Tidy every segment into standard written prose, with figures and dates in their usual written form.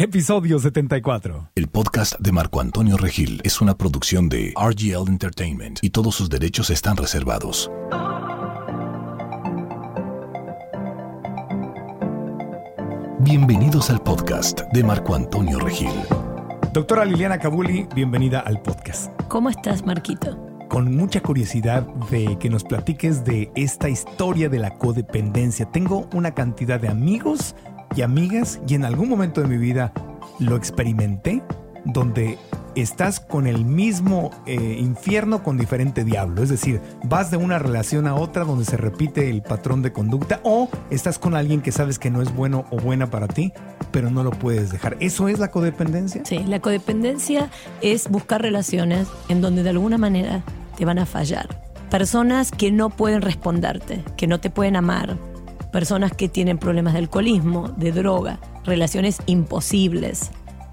episodio 74. El podcast de Marco Antonio Regil es una producción de RGL Entertainment y todos sus derechos están reservados. Bienvenidos al podcast de Marco Antonio Regil. Doctora Liliana Cabuli, bienvenida al podcast. ¿Cómo estás, Marquito? Con mucha curiosidad de que nos platiques de esta historia de la codependencia. Tengo una cantidad de amigos y amigas y en algún momento de mi vida lo experimenté, donde estás con el mismo infierno con diferente diablo. Es decir, vas de una relación a otra donde se repite el patrón de conducta, o estás con alguien que sabes que no es bueno o buena para ti, pero no lo puedes dejar. ¿Eso es la codependencia? Sí, la codependencia es buscar relaciones en donde de alguna manera te van a fallar. Personas que no pueden responderte, que no te pueden amar. Personas que tienen problemas de alcoholismo, de droga, relaciones imposibles.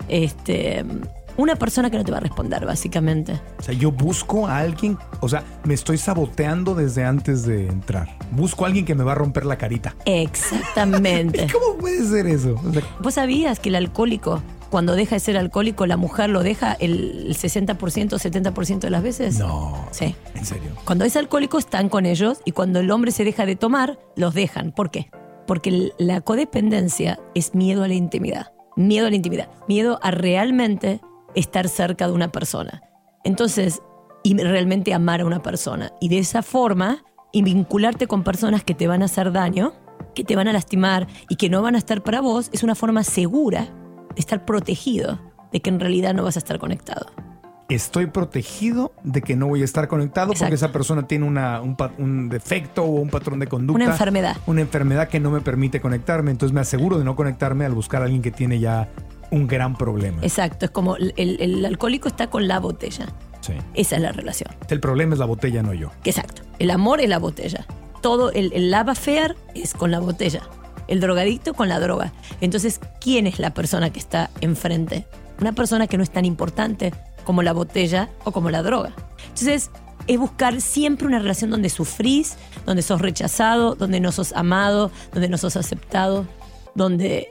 Una persona que no te va a responder, básicamente. O sea, yo busco a alguien, o sea, me estoy saboteando desde antes de entrar. Busco a alguien que me va a romper la carita. Exactamente. ¿Cómo puede ser eso? O sea, ¿Vos sabías que el alcohólico, cuando deja de ser alcohólico, la mujer lo deja el 60%, 70% de las veces? no. Sí. ¿En serio? Cuando es alcohólico están con ellos y cuando el hombre se deja de tomar, los dejan. ¿Por qué? Porque la codependencia es miedo a la intimidad. Miedo a la intimidad. Miedo a realmente estar cerca de una persona. Entonces, y realmente amar a una persona. Y de esa forma, y vincularte con personas que te van a hacer daño, que te van a lastimar y que no van a estar para vos, es una forma segura de estar protegido de que en realidad no vas a estar conectado. Estoy protegido de que no voy a estar conectado. Exacto. Porque esa persona tiene un defecto o un patrón de conducta. Una enfermedad. Una enfermedad que no me permite conectarme. Entonces me aseguro de no conectarme al buscar a alguien que tiene ya un gran problema. Exacto, es como el alcohólico está con la botella. Sí. Esa es la relación. El problema es la botella, no yo. Exacto, el amor es la botella. Todo el love affair es con la botella. El drogadicto con la droga. Entonces, ¿quién es la persona que está enfrente? Una persona que no es tan importante como la botella o como la droga. Entonces, es buscar siempre una relación donde sufrís, donde sos rechazado, donde no sos amado, donde no sos aceptado, donde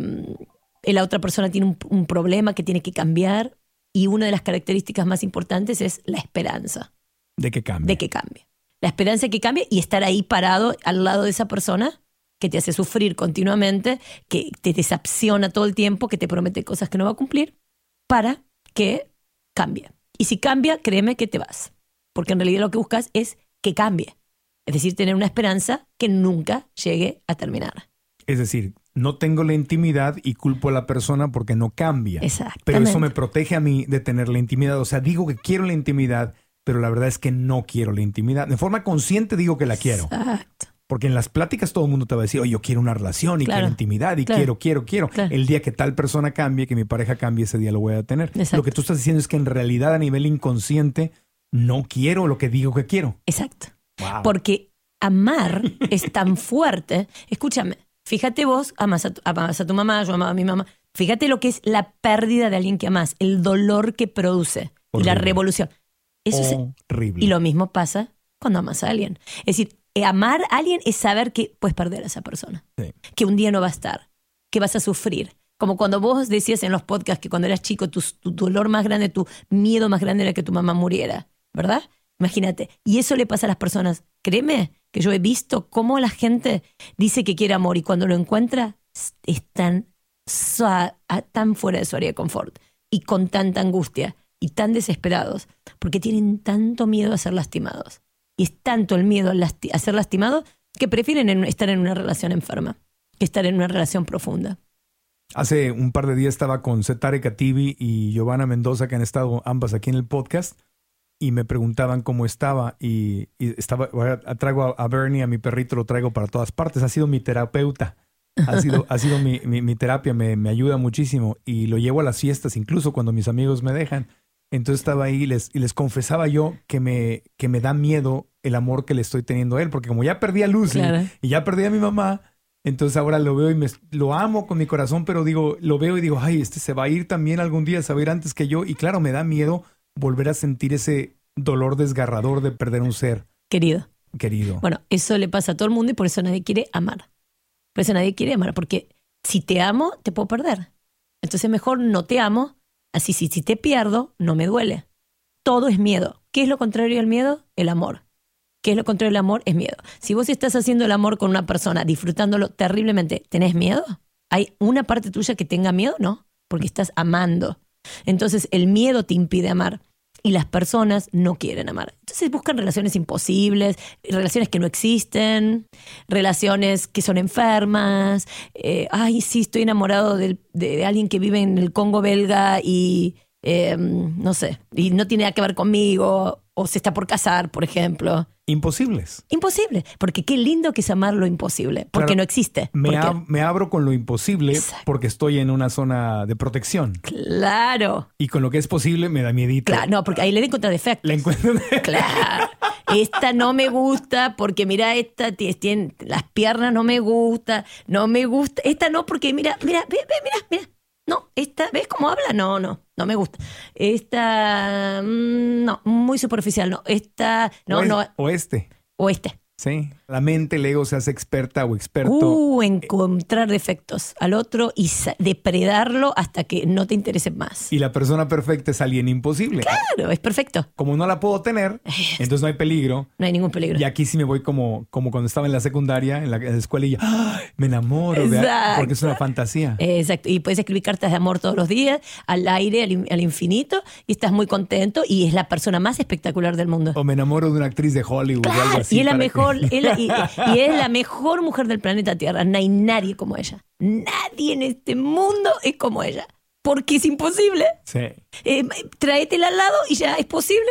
la otra persona tiene un problema que tiene que cambiar, y una de las características más importantes es la esperanza. ¿De que cambie? De que cambie. La esperanza de que cambie y estar ahí parado al lado de esa persona que te hace sufrir continuamente, que te decepciona todo el tiempo, que te promete cosas que no va a cumplir, para que cambie. Y si cambia, créeme que te vas. Porque en realidad lo que buscas es que cambie. Es decir, tener una esperanza que nunca llegue a terminar. Es decir, no tengo la intimidad y culpo a la persona porque no cambia. Exactamente. Pero eso me protege a mí de tener la intimidad. O sea, digo que quiero la intimidad, pero la verdad es que no quiero la intimidad. De forma consciente digo que la quiero. Exacto. Porque en las pláticas todo el mundo te va a decir, oye, yo quiero una relación y quiero intimidad y quiero. Claro. El día que tal persona cambie, que mi pareja cambie, ese día lo voy a tener. Exacto. Lo que tú estás diciendo es que en realidad a nivel inconsciente no quiero lo que digo que quiero. Exacto. Wow. Porque amar es tan fuerte. Escúchame, fíjate vos, amás a tu mamá, yo amaba a mi mamá. Fíjate lo que es la pérdida de alguien que amás, el dolor que produce, y la revolución. Eso es horrible. Y lo mismo pasa cuando amas a alguien. Es decir, amar a alguien es saber que puedes perder a esa persona. Sí. Que un día no va a estar. Que vas a sufrir. Como cuando vos decías en los podcasts que cuando eras chico tu dolor más grande, tu miedo más grande era que tu mamá muriera. ¿Verdad? Imagínate. Y eso le pasa a las personas. Créeme que yo he visto cómo la gente dice que quiere amor y cuando lo encuentra están tan fuera de su área de confort y con tanta angustia y tan desesperados porque tienen tanto miedo a ser lastimados. Y es tanto el miedo a ser lastimado que prefieren estar en una relación enferma que estar en una relación profunda. Hace un par de días estaba con Setare Katibi y Giovanna Mendoza, que han estado ambas aquí en el podcast, y me preguntaban cómo estaba. Y traigo a Bernie, a mi perrito, lo traigo para todas partes. Ha sido mi terapeuta. Ha sido mi terapia, me ayuda muchísimo. Y lo llevo a las fiestas, incluso cuando mis amigos me dejan. Entonces estaba ahí y les confesaba yo que me da miedo el amor que le estoy teniendo a él. Porque como ya perdí a Lucy, claro, y ya perdí a mi mamá, entonces ahora lo veo y lo amo con mi corazón, pero lo veo y digo, ay, se va a ir también algún día, se va a ir antes que yo. Y claro, me da miedo volver a sentir ese dolor desgarrador de perder un ser querido. Bueno, eso le pasa a todo el mundo y por eso nadie quiere amar. Por eso nadie quiere amar, porque si te amo, te puedo perder. Entonces mejor no te amo, así si te pierdo, no me duele. Todo es miedo. ¿Qué es lo contrario del miedo? El amor. ¿Qué es lo contrario del amor? Es miedo. Si vos estás haciendo el amor con una persona, disfrutándolo terriblemente, ¿tenés miedo? ¿Hay una parte tuya que tenga miedo? No, porque estás amando. Entonces el miedo te impide amar. Y las personas no quieren amar. Entonces buscan relaciones imposibles, relaciones que no existen, relaciones que son enfermas. Ay, sí, estoy enamorado de alguien que vive en el Congo belga y no sé, y no tiene nada que ver conmigo, o se está por casar, por ejemplo. Imposibles. Imposible, porque qué lindo que es amar lo imposible, porque Claro, no existe. Me abro con lo imposible. Exacto. Porque estoy en una zona de protección. Claro. Y con lo que es posible me da miedito. Claro, no, porque ahí le encuentra defectos. La encuentro. Claro. Esta no me gusta porque mira, esta tiene las piernas, no me gusta. Esta no porque mira. No, esta, ¿ves cómo habla? No me gusta. Esta, no, muy superficial, no. Esta, no. O este. O este. Sí. La mente, el ego se hace experta o experto. Encontrar defectos al otro y depredarlo hasta que no te interese más. Y la persona perfecta es alguien imposible. Claro, es perfecto. Como no la puedo tener, entonces no hay peligro. No hay ningún peligro. Y aquí sí me voy como cuando estaba en la secundaria, en la escuela, y me enamoro, porque es una fantasía. Exacto. Y puedes escribir cartas de amor todos los días, al aire, al infinito, y estás muy contento y es la persona más espectacular del mundo. O me enamoro de una actriz de Hollywood o algo así. Y es la mejor, y es la mejor mujer del planeta Tierra. No hay nadie como ella. Nadie en este mundo es como ella. Porque es imposible. Sí. Tráetela al lado y ya es posible,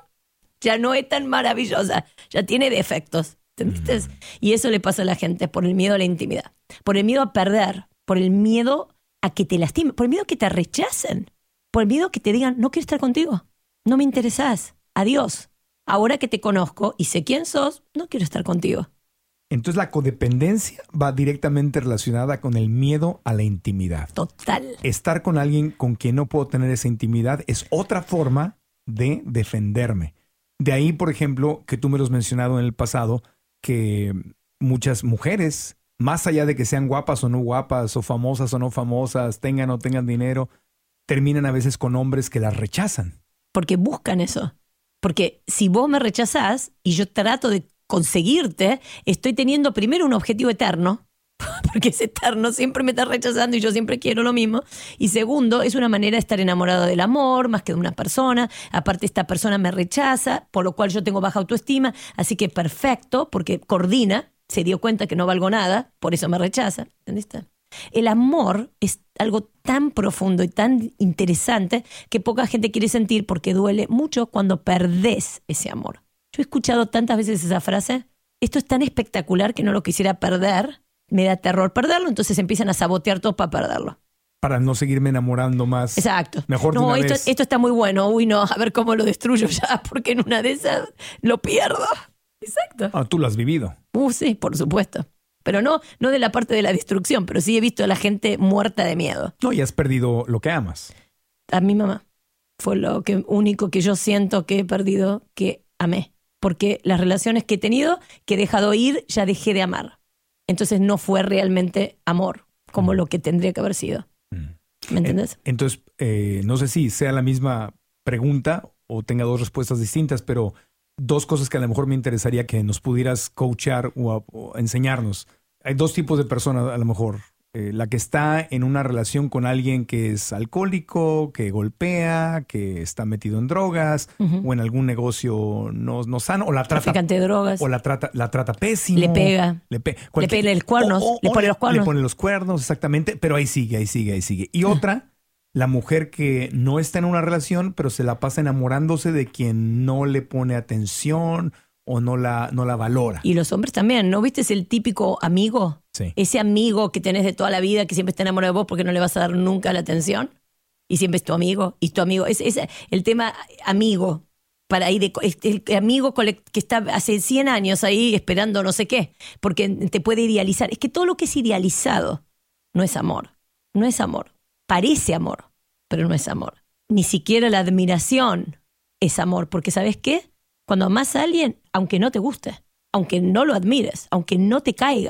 ya no es tan maravillosa. Ya tiene defectos. ¿Entendiste? Y eso le pasa a la gente por el miedo a la intimidad. Por el miedo a perder. Por el miedo a que te lastimen. Por el miedo a que te rechacen. Por el miedo a que te digan, no quiero estar contigo. No me interesás. Adiós. Ahora que te conozco y sé quién sos, no quiero estar contigo. Entonces la codependencia va directamente relacionada con el miedo a la intimidad. Total. Estar con alguien con quien no puedo tener esa intimidad es otra forma de defenderme. De ahí, por ejemplo, que tú me lo has mencionado en el pasado, que muchas mujeres, más allá de que sean guapas o no guapas, o famosas o no famosas, tengan o tengan dinero, terminan a veces con hombres que las rechazan. Porque buscan eso. Porque si vos me rechazás y yo trato de conseguirte, estoy teniendo primero un objetivo eterno, porque es eterno, siempre me estás rechazando y yo siempre quiero lo mismo. Y segundo, es una manera de estar enamorado del amor más que de una persona. Aparte, esta persona me rechaza, por lo cual yo tengo baja autoestima. Así que perfecto, porque coordina, se dio cuenta que no valgo nada, por eso me rechaza. ¿Entendiste? El amor es algo tan profundo y tan interesante que poca gente quiere sentir porque duele mucho cuando perdés ese amor. Yo he escuchado tantas veces esa frase, esto es tan espectacular que no lo quisiera perder, me da terror perderlo, entonces empiezan a sabotear todo para perderlo. Para no seguirme enamorando más. Exacto. Mejor de no, una esto vez. está muy bueno, uy no, a ver cómo lo destruyo ya, porque en una de esas lo pierdo. Exacto. Ah, tú lo has vivido. Sí, por supuesto. Pero no de la parte de la destrucción, pero sí he visto a la gente muerta de miedo. No, y has perdido lo que amas. A mi mamá fue lo único que yo siento que he perdido, que amé. Porque las relaciones que he tenido, que he dejado ir, ya dejé de amar. Entonces no fue realmente amor, como lo que tendría que haber sido. ¿Me entiendes? Entonces, no sé si sea la misma pregunta o tenga dos respuestas distintas, pero dos cosas que a lo mejor me interesaría que nos pudieras coachar o enseñarnos. Hay dos tipos de personas a lo mejor. La que está en una relación con alguien que es alcohólico, que golpea, que está metido en drogas o en algún negocio no sano, o la trata, traficante de drogas, o la trata pésimo. le pega, le pega los cuernos, le pone los cuernos. Le pone los cuernos, exactamente, pero ahí sigue. Y otra, la mujer que no está en una relación, pero se la pasa enamorándose de quien no le pone atención o no la valora. Y los hombres también, ¿no viste? Es el típico amigo. Sí. Ese amigo que tenés de toda la vida, que siempre está enamorado de vos porque no le vas a dar nunca la atención. Y siempre es tu amigo. Y tu amigo. Es el tema amigo. Para ahí el amigo que está hace 100 años ahí esperando no sé qué. Porque te puede idealizar. Es que todo lo que es idealizado no es amor. No es amor. Parece amor, pero no es amor. Ni siquiera la admiración es amor. Porque ¿sabes qué? Cuando amás a alguien, aunque no te guste, aunque no lo admires, aunque no te caiga,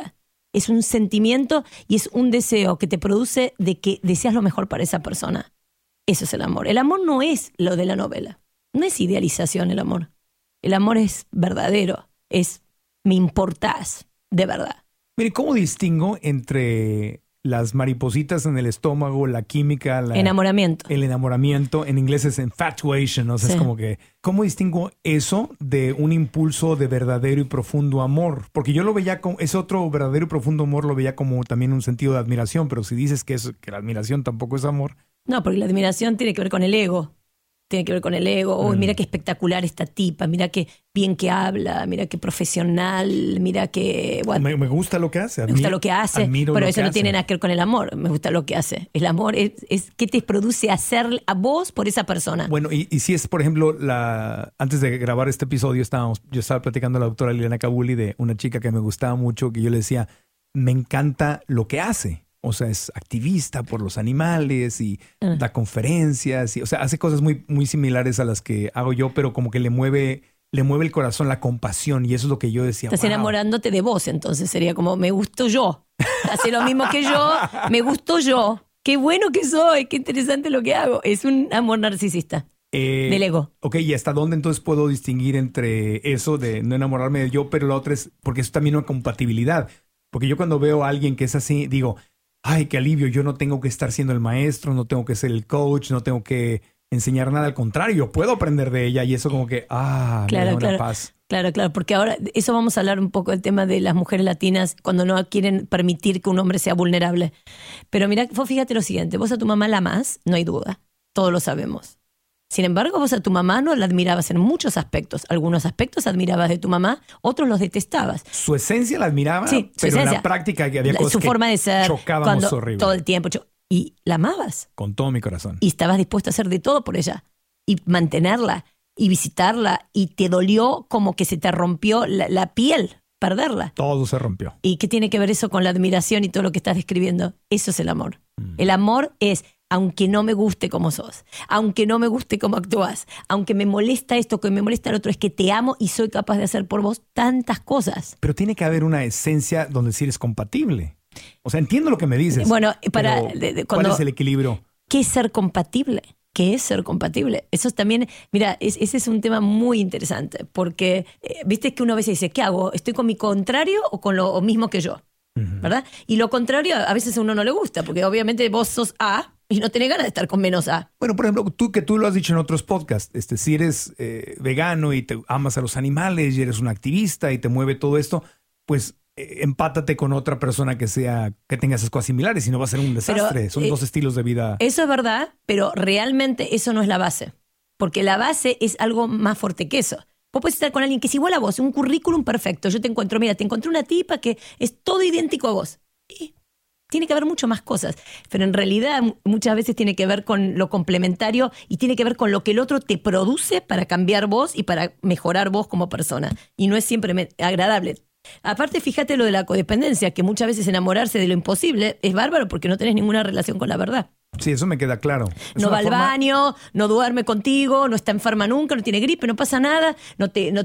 Es un sentimiento y es un deseo que te produce de que deseas lo mejor para esa persona. Eso es el amor. El amor no es lo de la novela. No es idealización el amor. El amor es verdadero. Es me importás, de verdad. Mire, ¿cómo distingo entre las maripositas en el estómago, la química, enamoramiento? El enamoramiento, en inglés es infatuation, o sea, Sí. es como que, ¿cómo distingo eso de un impulso de verdadero y profundo amor? Porque yo lo veía como, ese otro verdadero y profundo amor lo veía como también un sentido de admiración, pero si dices que la admiración tampoco es amor. No, porque la admiración tiene que ver con el ego. Tiene que ver con el ego. Oh, mira qué espectacular esta tipa, mira qué bien que habla, mira qué profesional, mira qué... Me gusta lo que hace. Me gusta lo que hace, admiro pero lo eso que no hace. tiene nada que ver con el amor. Me gusta lo que hace. El amor es qué te produce hacer a vos por esa persona. Bueno, y si es, por ejemplo, antes de grabar este episodio, yo estaba platicando a la doctora Liliana Kabuli de una chica que me gustaba mucho, que yo le decía, me encanta lo que hace. O sea, es activista por los animales y da conferencias. O sea, hace cosas muy, muy similares a las que hago yo, pero como que le mueve el corazón, la compasión. Y eso es lo que yo decía. Estás wow. enamorándote de vos, entonces sería como, me gusto yo. Hace lo mismo que yo, me gusto yo. Qué bueno que soy, qué interesante lo que hago. Es un amor narcisista. Del ego. Ok, ¿y hasta dónde entonces puedo distinguir entre eso de no enamorarme de yo, pero la otra es, porque eso también es una compatibilidad? Porque yo cuando veo a alguien que es así, digo, ay, qué alivio, yo no tengo que estar siendo el maestro, no tengo que ser el coach, no tengo que enseñar nada, al contrario, yo puedo aprender de ella y eso como que, me da una paz. Claro, porque ahora eso vamos a hablar un poco del tema de las mujeres latinas cuando no quieren permitir que un hombre sea vulnerable. Pero mira, vos fíjate lo siguiente, vos a tu mamá la amás, no hay duda, todos lo sabemos. Sin embargo, vos a tu mamá no la admirabas en muchos aspectos. Algunos aspectos admirabas de tu mamá, otros los detestabas. Su esencia la admiraba, sí, pero esencia, en la práctica había cosas su que forma de ser, chocábamos horrible. Todo el tiempo. Y la amabas. Con todo mi corazón. Y estabas dispuesto a hacer de todo por ella. Y mantenerla, y visitarla. Y te dolió como que se te rompió la piel, perderla. Todo se rompió. ¿Y qué tiene que ver eso con la admiración y todo lo que estás describiendo? Eso es el amor. El amor es, aunque no me guste como sos, aunque no me guste cómo actúas, aunque me molesta esto, que me molesta el otro, es que te amo y soy capaz de hacer por vos tantas cosas. Pero tiene que haber una esencia donde sí eres compatible. O sea, entiendo lo que me dices. Bueno, ¿cuál es el equilibrio? ¿Qué es ser compatible? ¿Qué es ser compatible? Eso también, mira, ese es un tema muy interesante, porque viste que uno a veces dice, ¿qué hago? ¿Estoy con mi contrario o con lo mismo que yo? ¿Verdad? Y lo contrario a veces a uno no le gusta, porque obviamente vos sos A y no tenés ganas de estar con menos A. Bueno, por ejemplo, tú lo has dicho en otros podcasts, si eres vegano y te amas a los animales y eres un activista y te mueve todo esto, pues empátate con otra persona que tenga esas cosas similares y no va a ser un desastre. Son dos estilos de vida. Eso es verdad, pero realmente eso no es la base, porque la base es algo más fuerte que eso. Vos podés estar con alguien que es igual a vos, un currículum perfecto. Yo te encuentro una tipa que es todo idéntico a vos. Y tiene que haber mucho más cosas, pero en realidad muchas veces tiene que ver con lo complementario y tiene que ver con lo que el otro te produce para cambiar vos y para mejorar vos como persona. Y no es siempre agradable. Aparte, fíjate lo de la codependencia, que muchas veces enamorarse de lo imposible es bárbaro porque no tenés ninguna relación con la verdad. Sí, eso me queda claro. No va al baño, no duerme contigo, no está enferma nunca, no tiene gripe, no pasa nada, no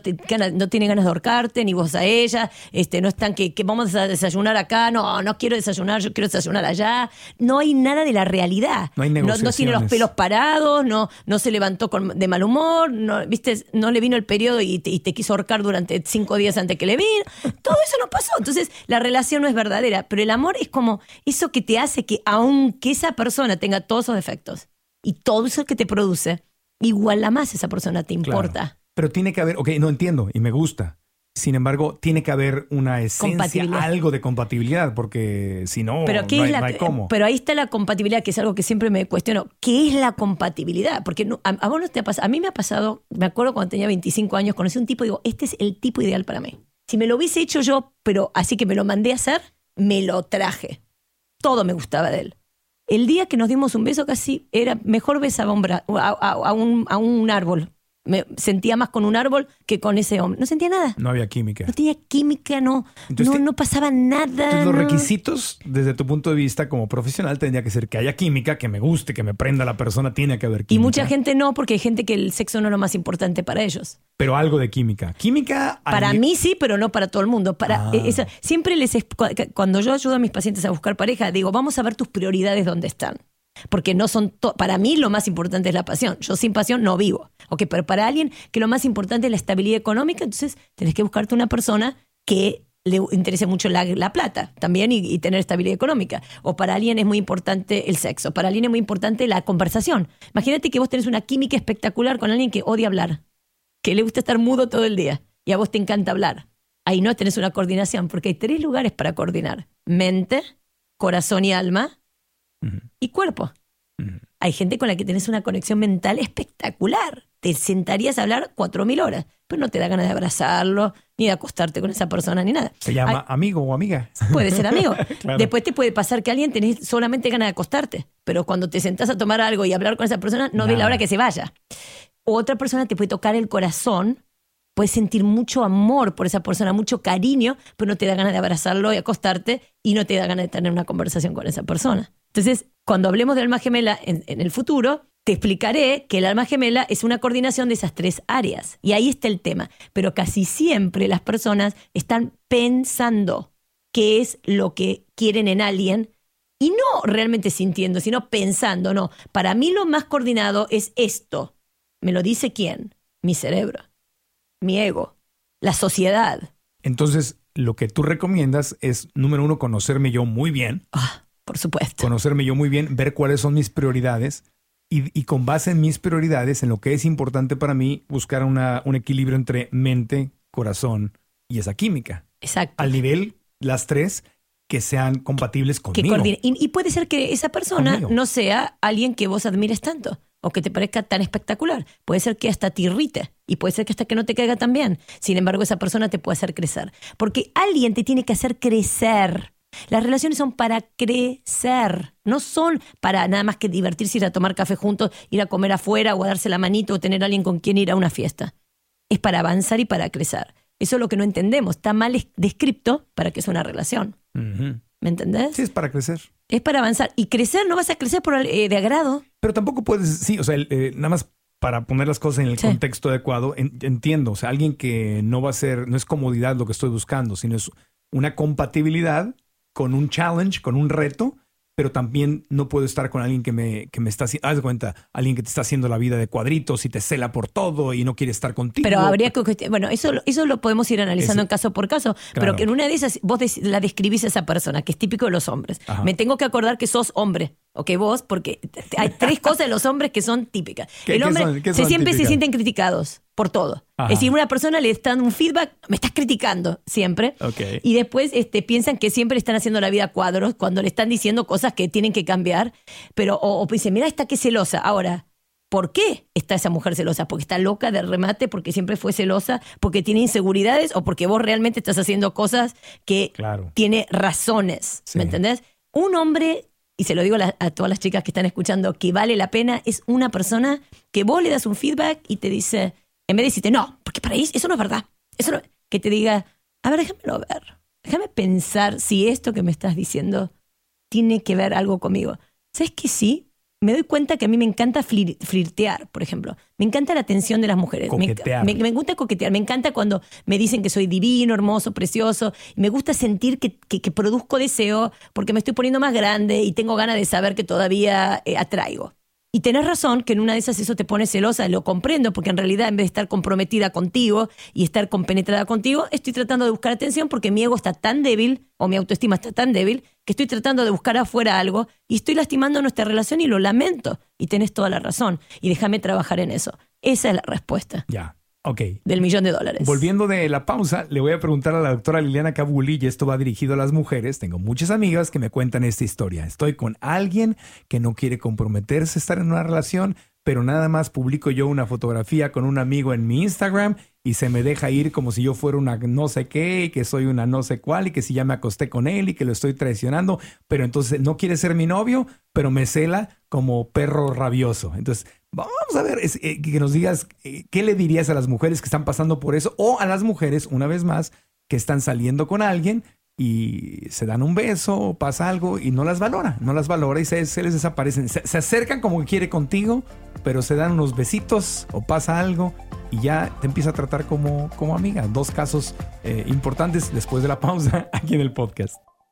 tiene ganas de ahorcarte, ni vos a ella, no están que vamos a desayunar acá, no quiero desayunar, yo quiero desayunar allá. No hay nada de la realidad. No hay negociaciones. No tiene los pelos parados, no se levantó de mal humor, no le vino el periodo y te quiso ahorcar durante 5 días antes que le vino. Todo eso no pasó. Entonces, la relación no es verdadera, pero el amor es como eso que te hace que aunque esa persona tenga todos esos defectos y todo eso que te produce, igual la más esa persona te importa. Claro. Pero tiene que haber, no entiendo y me gusta. Sin embargo, tiene que haber una esencia, algo de compatibilidad, porque si no, no hay cómo. Pero ahí está la compatibilidad, que es algo que siempre me cuestiono. ¿Qué es la compatibilidad? Porque a vos no te ha pasado. A mí me ha pasado, me acuerdo cuando tenía 25 años, conocí un tipo y digo, este es el tipo ideal para mí. Si me lo hubiese hecho yo, pero así que me lo mandé a hacer, me lo traje. Todo me gustaba de él. El día que nos dimos un beso casi era mejor besaba a un árbol. me sentía más con un árbol que con ese hombre. No sentía nada. No había química. No tenía química, no pasaba nada. Entonces, los no. requisitos, desde tu punto de vista como profesional, tendría que ser que haya química, que me guste, que me prenda la persona, tiene que haber química. Y mucha gente no, porque hay gente que el sexo no es lo más importante para ellos. Pero algo de química. Química... Para mí sí, pero no para todo el mundo. Siempre cuando yo ayudo a mis pacientes a buscar pareja, digo, vamos a ver tus prioridades dónde están. Porque no son para mí lo más importante es la pasión. Yo sin pasión no vivo. Okay, pero para alguien que lo más importante es la estabilidad económica, entonces tenés que buscarte una persona que le interese mucho la plata también y tener estabilidad económica. O para alguien es muy importante el sexo. Para alguien es muy importante la conversación. Imagínate que vos tenés una química espectacular con alguien que odia hablar, que le gusta estar mudo todo el día y a vos te encanta hablar. Ahí no tenés una coordinación, porque hay 3 lugares para coordinar: mente, corazón y alma, y cuerpo. Hay gente con la que tenés una conexión mental espectacular. Te sentarías a hablar 4.000 horas, pero no te da ganas de abrazarlo, ni de acostarte con esa persona, ni nada. Se llama amigo o amiga. Puede ser amigo. Claro. Después te puede pasar que alguien tenés solamente ganas de acostarte, pero cuando te sentás a tomar algo y hablar con esa persona, no ves la hora que se vaya. Otra persona te puede tocar el corazón, puedes sentir mucho amor por esa persona, mucho cariño, pero no te da ganas de abrazarlo y acostarte, y no te da ganas de tener una conversación con esa persona. Entonces, cuando hablemos del alma gemela en el futuro, te explicaré que el alma gemela es una coordinación de esas 3 áreas. Y ahí está el tema. Pero casi siempre las personas están pensando qué es lo que quieren en alguien, y no realmente sintiendo, sino pensando. No, para mí lo más coordinado es esto. ¿Me lo dice quién? Mi cerebro, mi ego, la sociedad. Entonces, lo que tú recomiendas es, número 1, conocerme yo muy bien. Por supuesto. Conocerme yo muy bien, ver cuáles son mis prioridades y con base en mis prioridades, en lo que es importante para mí, buscar un equilibrio entre mente, corazón y esa química. Exacto. Al nivel, las 3, que sean compatibles conmigo. Y puede ser que esa persona no sea alguien que vos admires tanto o que te parezca tan espectacular. Puede ser que hasta te irrite y puede ser que hasta que no te caiga tan bien. Sin embargo, esa persona te puede hacer crecer. Porque alguien te tiene que hacer crecer. Las relaciones son para crecer, no son para nada más que divertirse, ir a tomar café juntos, ir a comer afuera o a darse la manito o tener a alguien con quien ir a una fiesta. Es para avanzar y para crecer. Eso es lo que no entendemos. Está mal descrito para que sea una relación. ¿Me entendés? Sí, es para crecer. Es para avanzar. Y crecer no vas a crecer de agrado. Pero tampoco puedes, sí, o sea, nada más para poner las cosas en el contexto adecuado, entiendo. O sea, alguien que no es comodidad lo que estoy buscando, sino es una compatibilidad con un challenge, con un reto, pero también no puedo estar con alguien que me está haciendo, haz de cuenta, alguien que te está haciendo la vida de cuadritos y te cela por todo y no quiere estar contigo. Pero habría que, bueno, eso lo podemos ir analizando en caso por caso, claro. Pero que en una de esas vos la describís a esa persona, que es típico de los hombres. Ajá. Me tengo que acordar que sos hombre, o que vos, porque hay 3 cosas de los hombres que son típicas. El hombre siempre se sienten criticados por todo. Ajá. Es decir, una persona le está dando un feedback, me estás criticando siempre. Okay. Y después piensan que siempre están haciendo la vida a cuadros cuando le están diciendo cosas que tienen que cambiar. Pero, o dicen, mira, esta que celosa. Ahora, ¿por qué está esa mujer celosa? ¿Porque está loca de remate? ¿Porque siempre fue celosa? ¿Porque tiene inseguridades? ¿O porque vos realmente estás haciendo cosas que tiene razones? Sí. ¿Me entendés? Un hombre, y se lo digo a todas las chicas que están escuchando, que vale la pena, es una persona que vos le das un feedback y te dice, en vez de decirte, no, porque para eso no es verdad. Eso no, que te diga, a ver, déjamelo ver. Déjame pensar si esto que me estás diciendo tiene que ver algo conmigo. ¿Sabes que sí? Me doy cuenta que a mí me encanta flirtear, por ejemplo. Me encanta la atención de las mujeres. Coquetear. Me gusta coquetear. Me encanta cuando me dicen que soy divino, hermoso, precioso. Me gusta sentir que produzco deseo porque me estoy poniendo más grande y tengo ganas de saber que todavía atraigo. Y tenés razón que en una de esas eso te pone celosa, lo comprendo, porque en realidad en vez de estar comprometida contigo y estar compenetrada contigo, estoy tratando de buscar atención porque mi ego está tan débil, o mi autoestima está tan débil, que estoy tratando de buscar afuera algo y estoy lastimando nuestra relación y lo lamento. Y tenés toda la razón. Y déjame trabajar en eso. Esa es la respuesta. Ya. Ok. Del $1.000.000. Volviendo de la pausa, le voy a preguntar a la doctora Liliana Kabuli, y esto va dirigido a las mujeres. Tengo muchas amigas que me cuentan esta historia. Estoy con alguien que no quiere comprometerse a estar en una relación, pero nada más publico yo una fotografía con un amigo en mi Instagram y se me deja ir como si yo fuera una no sé qué, y que soy una no sé cuál, y que si ya me acosté con él y que lo estoy traicionando, pero entonces no quiere ser mi novio, pero me cela como perro rabioso. Entonces, vamos a ver, que nos digas qué le dirías a las mujeres que están pasando por eso, o a las mujeres, una vez más, que están saliendo con alguien y se dan un beso, pasa algo y no las valora y se les desaparecen. Se acercan como que quiere contigo, pero se dan unos besitos o pasa algo y ya te empieza a tratar como amiga. 2 casos importantes después de la pausa aquí en el podcast.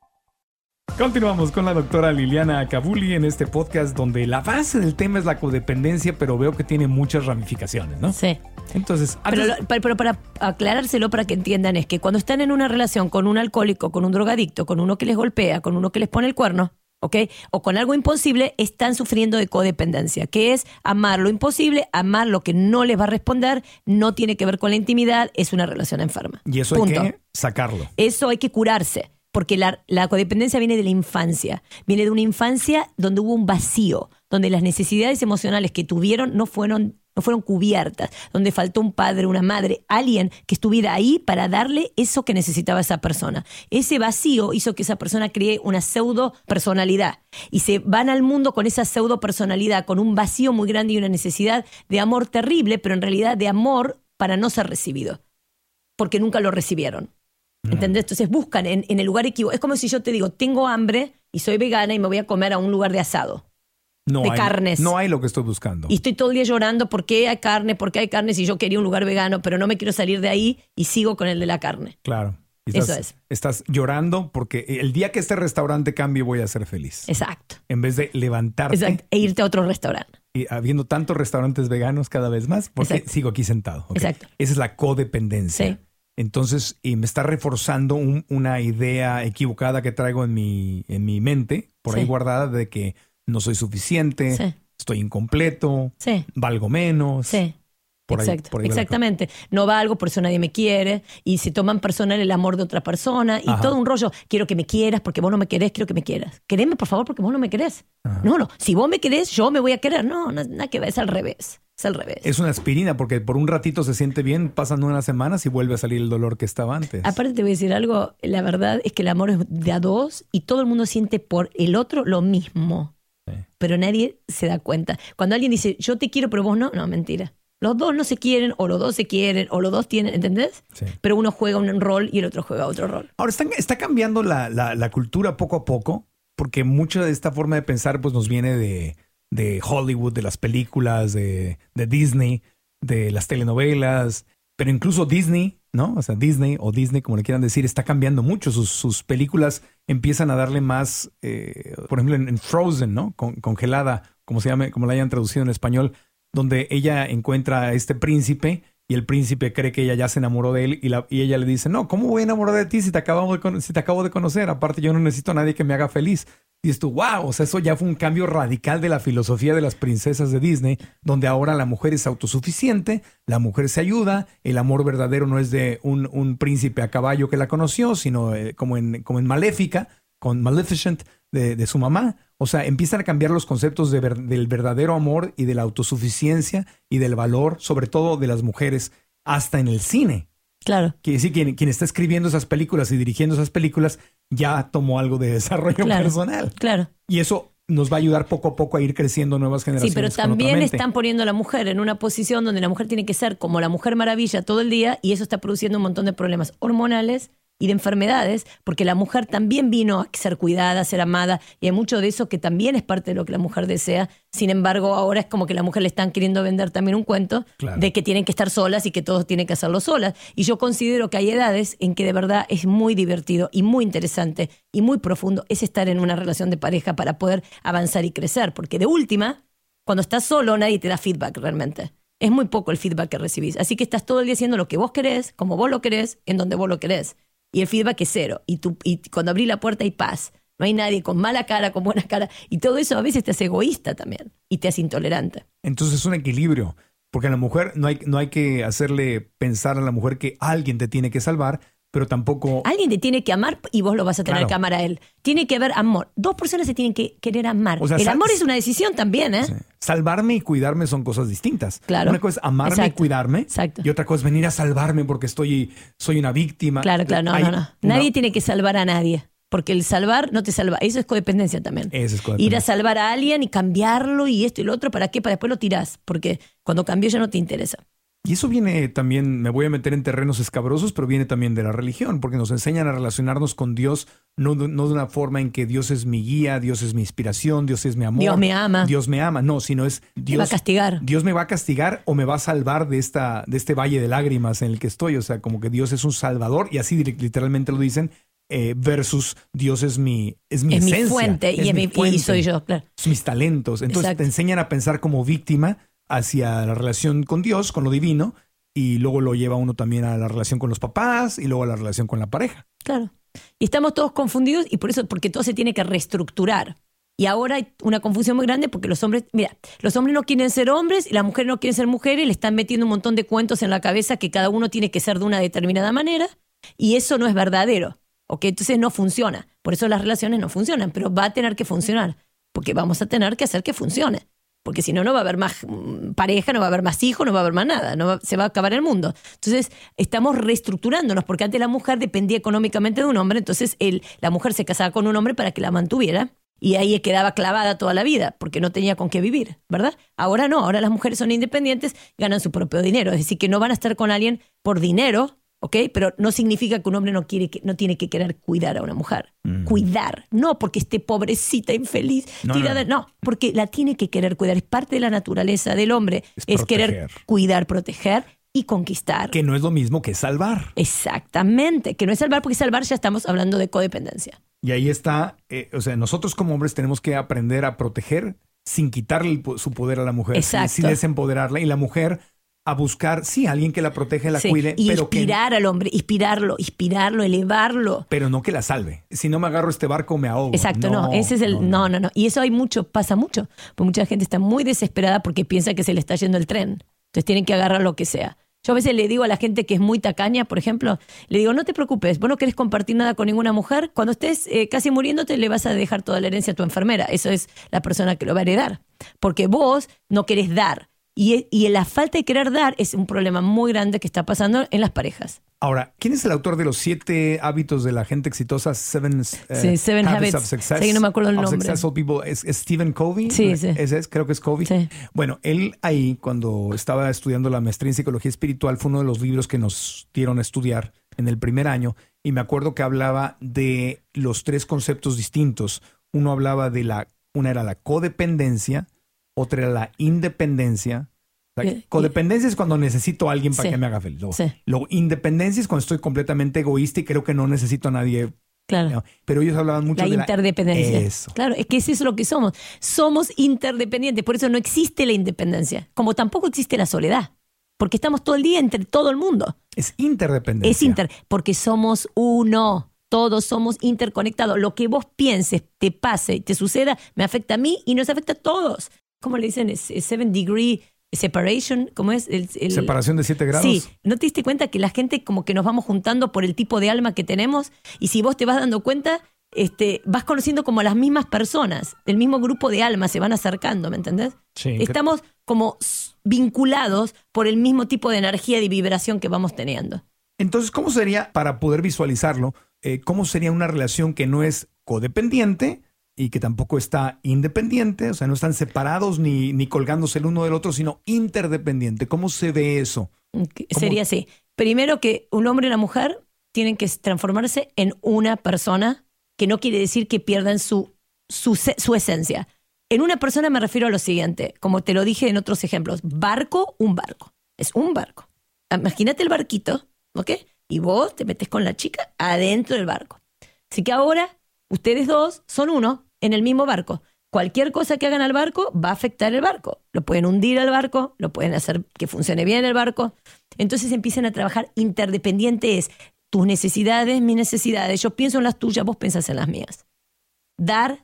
Continuamos con la doctora Liliana Kabuli en este podcast donde la base del tema es la codependencia, pero veo que tiene muchas ramificaciones, ¿no? Sí. Entonces, pero para aclarárselo, para que entiendan, es que cuando están en una relación con un alcohólico, con un drogadicto, con uno que les golpea, con uno que les pone el cuerno, ¿ok? O con algo imposible, están sufriendo de codependencia, que es amar lo imposible, amar lo que no les va a responder, no tiene que ver con la intimidad, es una relación enferma. Y eso Punto. hay que sacarlo. Eso hay que curarse. Porque la codependencia viene de la infancia. Viene de una infancia donde hubo un vacío, donde las necesidades emocionales que tuvieron no fueron cubiertas, donde faltó un padre, una madre, alguien que estuviera ahí para darle eso que necesitaba esa persona. Ese vacío hizo que esa persona cree una pseudo personalidad y se van al mundo con esa pseudo personalidad, con un vacío muy grande y una necesidad de amor terrible, pero en realidad de amor para no ser recibido, porque nunca lo recibieron. ¿Entendés? Entonces buscan en el lugar equivocado. Es como si yo te digo, tengo hambre y soy vegana y me voy a comer a un lugar de asado. Carnes. No hay lo que estoy buscando. Y estoy todo el día llorando porque hay carne si yo quería un lugar vegano, pero no me quiero salir de ahí y sigo con el de la carne. Claro. Estás llorando porque el día que este restaurante cambie voy a ser feliz. Exacto. En vez de levantarte. Exacto. E irte a otro restaurante. Y habiendo tantos restaurantes veganos cada vez más, porque sigo aquí sentado. ¿Okay? Exacto. Esa es la codependencia. Sí. Entonces, me está reforzando una idea equivocada que traigo en mi mente, por ahí guardada, de que no soy suficiente, estoy incompleto, valgo menos. Sí. Por Exacto. ahí Exactamente. No valgo, por eso nadie me quiere. Y se toman personal el amor de otra persona. Y todo un rollo. Quiero que me quieras porque vos no me querés, quiero que me quieras. Quereme, por favor, porque vos no me querés. Ajá. No. Si vos me querés, yo me voy a querer. No, nada que ver, es al revés. Es al revés. Es una aspirina porque por un ratito se siente bien, pasan unas semanas y vuelve a salir el dolor que estaba antes. Aparte te voy a decir algo, la verdad es que el amor es de a dos y todo el mundo siente por el otro lo mismo. Sí. Pero nadie se da cuenta. Cuando alguien dice, yo te quiero pero vos no, mentira. Los dos no se quieren o los dos se quieren o los dos tienen, ¿entendés? Sí. Pero uno juega un rol y el otro juega otro rol. Ahora, está cambiando la cultura poco a poco porque mucha de esta forma de pensar pues nos viene de Hollywood, de las películas, de Disney, de las telenovelas, pero incluso Disney, ¿no? O sea, Disney o Disney, como le quieran decir, está cambiando mucho. Sus películas empiezan a darle más, por ejemplo, en Frozen, ¿no? Congelada, como se llame, como la hayan traducido en español, donde ella encuentra a este príncipe y el príncipe cree que ella ya se enamoró de él y ella le dice, no, ¿cómo voy a enamorar de ti si te acabo de conocer? Aparte, yo no necesito a nadie que me haga feliz. Y dices tú, wow, o sea, eso ya fue un cambio radical de la filosofía de las princesas de Disney, donde ahora la mujer es autosuficiente, la mujer se ayuda, el amor verdadero no es de un príncipe a caballo que la conoció, sino como en Maléfica, con Maleficent de su mamá. O sea, empiezan a cambiar los conceptos del verdadero amor y de la autosuficiencia y del valor, sobre todo de las mujeres, hasta en el cine. Claro. Quiere decir, quien está escribiendo esas películas y dirigiendo esas películas ya tomó algo de desarrollo personal. Claro. Y eso nos va a ayudar poco a poco a ir creciendo nuevas generaciones. Sí, pero también están poniendo a la mujer en una posición donde la mujer tiene que ser como la Mujer Maravilla todo el día y eso está produciendo un montón de problemas hormonales y de enfermedades, porque la mujer también vino a ser cuidada, a ser amada, y hay mucho de eso que también es parte de lo que la mujer desea. Sin embargo, ahora es como que a la mujer le están queriendo vender también un cuento de que tienen que estar solas y que todos tienen que hacerlo solas. Y yo considero que hay edades en que de verdad es muy divertido y muy interesante y muy profundo es estar en una relación de pareja para poder avanzar y crecer, porque de última, cuando estás solo nadie te da feedback realmente. Es muy poco el feedback que recibís. Así que estás todo el día haciendo lo que vos querés, como vos lo querés, en donde vos lo querés. Y el feedback es cero. Y cuando abrí la puerta hay paz. No hay nadie con mala cara, con buena cara. Y todo eso a veces te hace egoísta también. Y te hace intolerante. Entonces es un equilibrio. Porque a la mujer no hay que hacerle pensar a la mujer que alguien te tiene que salvar, pero tampoco... Alguien te tiene que amar y vos lo vas a tener que amar a él. Tiene que haber amor. Dos personas se tienen que querer amar. O sea, el amor es una decisión también, ¿eh? Sí. salvarme y cuidarme son cosas distintas. Claro. Una cosa es amarme y cuidarme. Exacto. Y otra cosa es venir a salvarme porque soy una víctima. Claro, no. Nadie tiene que salvar a nadie. Porque el salvar no te salva. Eso es codependencia también. Eso es codependencia. Ir a salvar a alguien y cambiarlo y esto y lo otro. ¿Para qué? Para después lo tirás. Porque cuando cambió ya no te interesa. Y eso viene también, me voy a meter en terrenos escabrosos, pero viene también de la religión, porque nos enseñan a relacionarnos con Dios, no de una forma en que Dios es mi guía, Dios es mi inspiración, Dios es mi amor. Dios me ama. Dios me ama. No, sino es Dios. Me va a castigar. Dios me va a castigar o me va a salvar de este valle de lágrimas en el que estoy. O sea, como que Dios es un salvador, y así literalmente lo dicen, versus Dios es mi esencia. Es mi fuente, y soy yo, claro. Son mis talentos. Entonces Exacto. te enseñan a pensar como víctima hacia la relación con Dios, con lo divino, y luego lo lleva uno también a la relación con los papás y luego a la relación con la pareja. Claro. Y estamos todos confundidos y porque todo se tiene que reestructurar. Y ahora hay una confusión muy grande porque los hombres no quieren ser hombres y las mujeres no quieren ser mujeres y le están metiendo un montón de cuentos en la cabeza que cada uno tiene que ser de una determinada manera, y eso no es verdadero. ¿Ok? Entonces no funciona. Por eso las relaciones no funcionan, pero va a tener que funcionar porque vamos a tener que hacer que funcione. Porque si no, no va a haber más pareja, no va a haber más hijos, no va a haber más nada, se va a acabar el mundo. Entonces, estamos reestructurándonos, porque antes la mujer dependía económicamente de un hombre, entonces la mujer se casaba con un hombre para que la mantuviera, y ahí quedaba clavada toda la vida, porque no tenía con qué vivir, ¿verdad? Ahora no, ahora las mujeres son independientes, ganan su propio dinero, es decir, que no van a estar con alguien por dinero, ¿ok? Pero no significa que un hombre no tiene que querer cuidar a una mujer. Cuidar, no porque esté pobrecita, infeliz, tirada, no, porque la tiene que querer cuidar. Es parte de la naturaleza del hombre, es querer cuidar, proteger y conquistar. Que no es lo mismo que salvar. Exactamente, que no es salvar, porque salvar ya estamos hablando de codependencia. Y ahí está, o sea, nosotros como hombres tenemos que aprender a proteger sin quitarle su poder a la mujer, sin desempoderarla, y la mujer a buscar, alguien que la proteja y la cuide. Y pero inspirar al hombre, inspirarlo, elevarlo. Pero no que la salve. Si no me agarro este barco, me ahogo. Exacto, no. Ese es no. Y eso pasa mucho. Porque mucha gente está muy desesperada porque piensa que se le está yendo el tren. Entonces tienen que agarrar lo que sea. Yo a veces le digo a la gente que es muy tacaña, por ejemplo, le digo, no te preocupes, vos no querés compartir nada con ninguna mujer. Cuando estés casi muriéndote, le vas a dejar toda la herencia a tu enfermera. Eso es la persona que lo va a heredar. Porque vos no querés dar. Y la falta de querer dar es un problema muy grande que está pasando en las parejas. Ahora, ¿quién es el autor de los 7 hábitos de la gente exitosa? Seven Habits of Success. Sí, no me acuerdo el nombre. Successful People. ¿Es Stephen Covey? Sí. Ese es, creo que es Covey. Sí. Bueno, él ahí, cuando estaba estudiando la maestría en psicología espiritual, fue uno de los libros que nos dieron a estudiar en el primer año. Y me acuerdo que hablaba de los 3 conceptos distintos. Uno hablaba una era la codependencia, otra era la independencia. Codependencia es cuando necesito a alguien para que me haga feliz. Luego, independencia es cuando estoy completamente egoísta y creo que no necesito a nadie. Claro. ¿No? Pero ellos hablaban mucho de la interdependencia. Eso. Claro, es que eso es lo que somos. Somos interdependientes, por eso no existe la independencia. Como tampoco existe la soledad. Porque estamos todo el día entre todo el mundo. Es interdependencia. Porque somos uno. Todos somos interconectados. Lo que vos pienses, te pase y te suceda, me afecta a mí y nos afecta a todos. ¿Cómo le dicen? Es 7 degree separation. ¿Cómo es? Separación de 7 grados. Sí. ¿No te diste cuenta que la gente como que nos vamos juntando por el tipo de alma que tenemos? Y si vos te vas dando cuenta, vas conociendo como a las mismas personas. El mismo grupo de almas se van acercando, ¿me entendés? Sí. Estamos como vinculados por el mismo tipo de energía y vibración que vamos teniendo. Entonces, ¿cómo sería, para poder visualizarlo, cómo sería una relación que no es codependiente y que tampoco está independiente? O sea, no están separados ni colgándose el uno del otro, sino interdependiente. ¿Cómo se ve eso? Sería así. Primero, que un hombre y una mujer tienen que transformarse en una persona, que no quiere decir que pierdan su esencia. En una persona me refiero a lo siguiente, como te lo dije en otros ejemplos. Un barco. Es un barco. Imagínate el barquito, ¿ok? Y vos te metes con la chica adentro del barco. Así que ahora ustedes dos son uno en el mismo barco. Cualquier cosa que hagan al barco va a afectar el barco. Lo pueden hundir al barco, lo pueden hacer que funcione bien el barco. Entonces empiezan a trabajar interdependientes. Tus necesidades, mis necesidades. Yo pienso en las tuyas, vos pensás en las mías. Dar.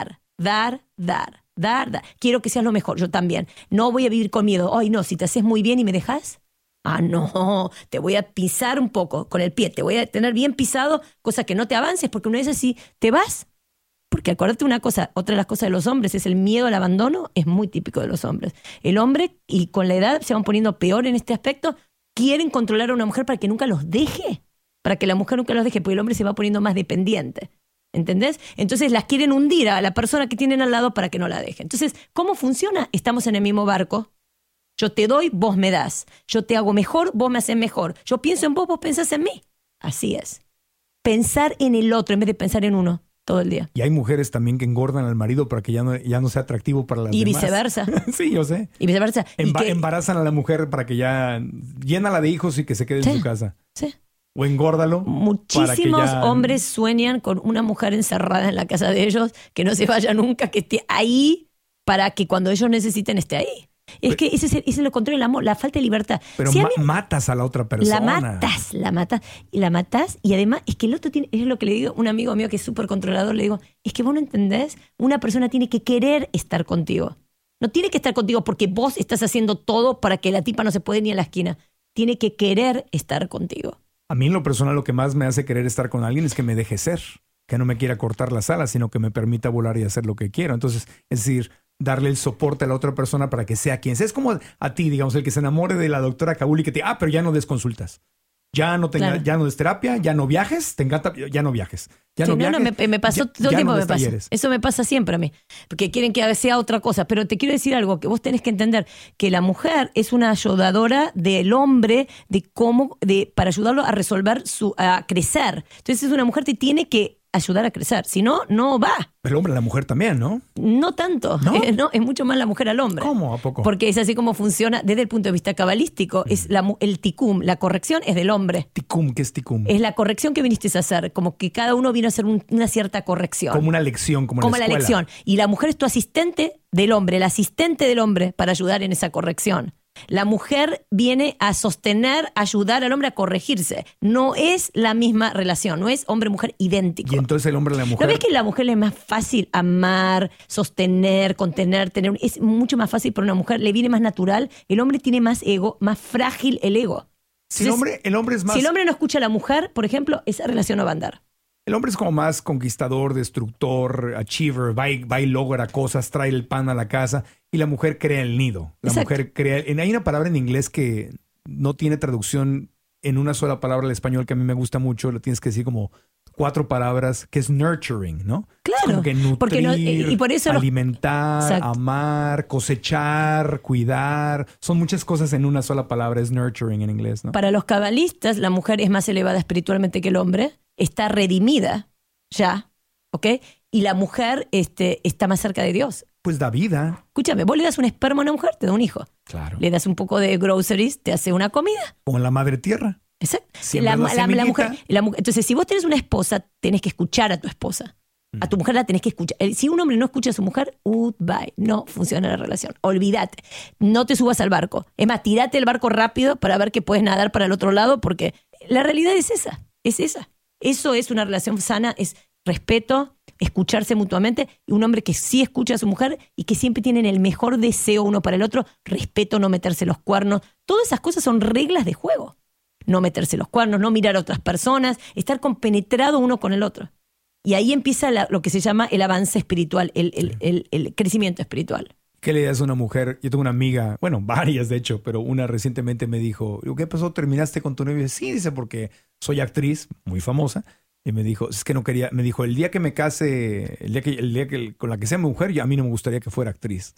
Quiero que seas lo mejor, yo también. No voy a vivir con miedo. Ay, no, si te haces muy bien y me dejas. Ah, no, te voy a pisar un poco con el pie. Te voy a tener bien pisado, cosa que no te avances, porque una vez así te vas. Porque acuérdate una cosa, otra de las cosas de los hombres es el miedo al abandono, es muy típico de los hombres. El hombre, y con la edad se van poniendo peor en este aspecto, quieren controlar a una mujer para que nunca los deje, para que la mujer nunca los deje, porque el hombre se va poniendo más dependiente. ¿Entendés? Entonces las quieren hundir a la persona que tienen al lado para que no la deje. Entonces, ¿cómo funciona? Estamos en el mismo barco. Yo te doy, vos me das. Yo te hago mejor, vos me haces mejor. Yo pienso en vos, vos pensás en mí. Así es. Pensar en el otro en vez de pensar en uno todo el día. Y hay mujeres también que engordan al marido para que ya no sea atractivo para las demás. Y viceversa. Sí, yo sé. Y viceversa. Embarazan a la mujer para que ya llénala de hijos y que se quede en su casa. Sí. O engórdalo. Muchísimos hombres sueñan con una mujer encerrada en la casa de ellos, que no se vaya nunca, que esté ahí para que cuando ellos necesiten esté ahí. Es que ese es lo contrario del amor, la falta de libertad. Pero matas a la otra persona. La matas y además es que el otro tiene, es lo que le digo a un amigo mío que es súper controlador, le digo, es que vos no entendés, una persona tiene que querer estar contigo. No tiene que estar contigo porque vos estás haciendo todo para que la tipa no se puede ni a la esquina. Tiene que querer estar contigo. A mí en lo personal lo que más me hace querer estar con alguien es que me deje ser, que no me quiera cortar las alas, sino que me permita volar y hacer lo que quiero. Entonces, es decir, darle el soporte a la otra persona para que sea quien sea. Es como a ti, digamos, el que se enamore de la doctora Kabul y que te pero ya no des consultas. Ya no des terapia, ya no viajes, te encanta, ya no viajes. Ya no viajes. Me pasó todo el tiempo, me pasa. Eso me pasa siempre a mí, porque quieren que sea otra cosa. Pero te quiero decir algo, que vos tenés que entender que la mujer es una ayudadora del hombre para ayudarlo a resolver, a crecer. Entonces es una mujer que tiene que ayudar a crecer, si no, no va. Pero el hombre a la mujer también, ¿no? No tanto, ¿no? Es mucho más la mujer al hombre. ¿Cómo? ¿A poco? Porque es así como funciona desde el punto de vista cabalístico. Es el tikum, la corrección es del hombre. ¿Tikum? ¿Qué es tikum? Es la corrección que viniste a hacer, como que cada uno vino a hacer una cierta corrección. Como una lección, como en la escuela. La lección. Y la mujer es tu asistente del hombre, el asistente del hombre para ayudar en esa corrección. La mujer viene a sostener, ayudar al hombre a corregirse. No es la misma relación, no es hombre-mujer idéntico. Y entonces el hombre y la mujer... ¿No ves que a la mujer le es más fácil amar, sostener, contener, tener? Es mucho más fácil para una mujer, le viene más natural. El hombre tiene más ego, más frágil el ego. Entonces, el hombre es más... Si el hombre no escucha a la mujer, por ejemplo, esa relación no va a andar. El hombre es como más conquistador, destructor, achiever, va y logra cosas, trae el pan a la casa, y la mujer crea el nido. La mujer crea... Hay una palabra en inglés que no tiene traducción en una sola palabra al español que a mí me gusta mucho, lo tienes que decir como 4 palabras, que es nurturing, ¿no? Claro. Es como que nutrir, y por eso alimentar, amar, cosechar, cuidar. Son muchas cosas en una sola palabra, es nurturing en inglés, ¿no? Para los cabalistas, la mujer es más elevada espiritualmente que el hombre, está redimida ya, ¿ok? Y la mujer está más cerca de Dios. Pues da vida. Escúchame, vos le das un esperma a una mujer, te da un hijo. Claro. Le das un poco de groceries, te hace una comida. Como la madre tierra. Exacto. La mujer, entonces, si vos tenés una esposa, tenés que escuchar a tu esposa. A tu mujer la tenés que escuchar. Si un hombre no escucha a su mujer, goodbye. No funciona la relación. Olvídate. No te subas al barco. Es más, tirate el barco rápido para ver que puedes nadar para el otro lado, porque la realidad es esa. Es esa. Eso es una relación sana, es respeto, escucharse mutuamente, y un hombre que sí escucha a su mujer y que siempre tienen el mejor deseo uno para el otro, respeto, no meterse los cuernos. Todas esas cosas son reglas de juego. No meterse los cuernos, no mirar a otras personas, estar compenetrado uno con el otro. Y ahí empieza lo que se llama el avance espiritual, el crecimiento espiritual. ¿Qué le das a una mujer? Yo tengo una amiga, bueno, varias de hecho, pero una recientemente me dijo, ¿qué pasó? ¿Terminaste con tu novio? Sí, dice, porque soy actriz muy famosa. Y me dijo, es que no quería, me dijo, el día que me case, el día que con la que sea mujer, a mí no me gustaría que fuera actriz.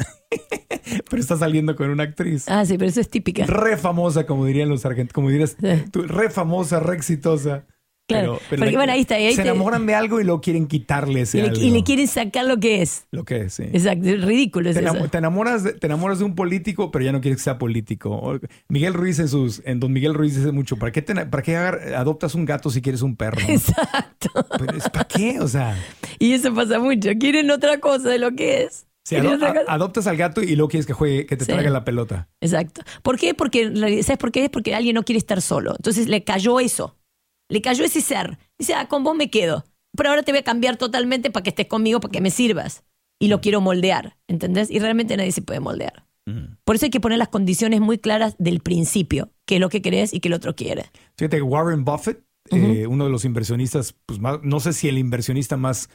Pero está saliendo con una actriz. Ah, sí, pero eso es típica. Re famosa, como dirían los argentinos, como dirías tú, re famosa, re exitosa. Claro, pero bueno, ahí está. Ahí se enamoran de algo y lo quieren quitarle ese algo. Y le quieren sacar lo que es. Lo que es, sí. Exacto, es ridículo. Te enamoras de un político, pero ya no quieres que sea político. Miguel Ruiz en Don Miguel Ruiz dice mucho, ¿para qué adoptas un gato si quieres un perro? ¿No? Exacto. Pero ¿para qué? O sea... Y eso pasa mucho. Quieren otra cosa de lo que es. Sí, adoptas al gato y luego quieres que juegue, que te traiga la pelota. Exacto. ¿Por qué? ¿Sabes por qué? Es porque alguien no quiere estar solo. Entonces le cayó eso. Le cayó ese ser. Dice, con vos me quedo. Pero ahora te voy a cambiar totalmente para que estés conmigo, para que me sirvas. Y lo quiero moldear, ¿entendés? Y realmente nadie se puede moldear. Por eso hay que poner las condiciones muy claras del principio. Qué es lo que querés y qué el otro quiere. Fíjate, Warren Buffett, uno de los inversionistas, pues más, no sé si el inversionista más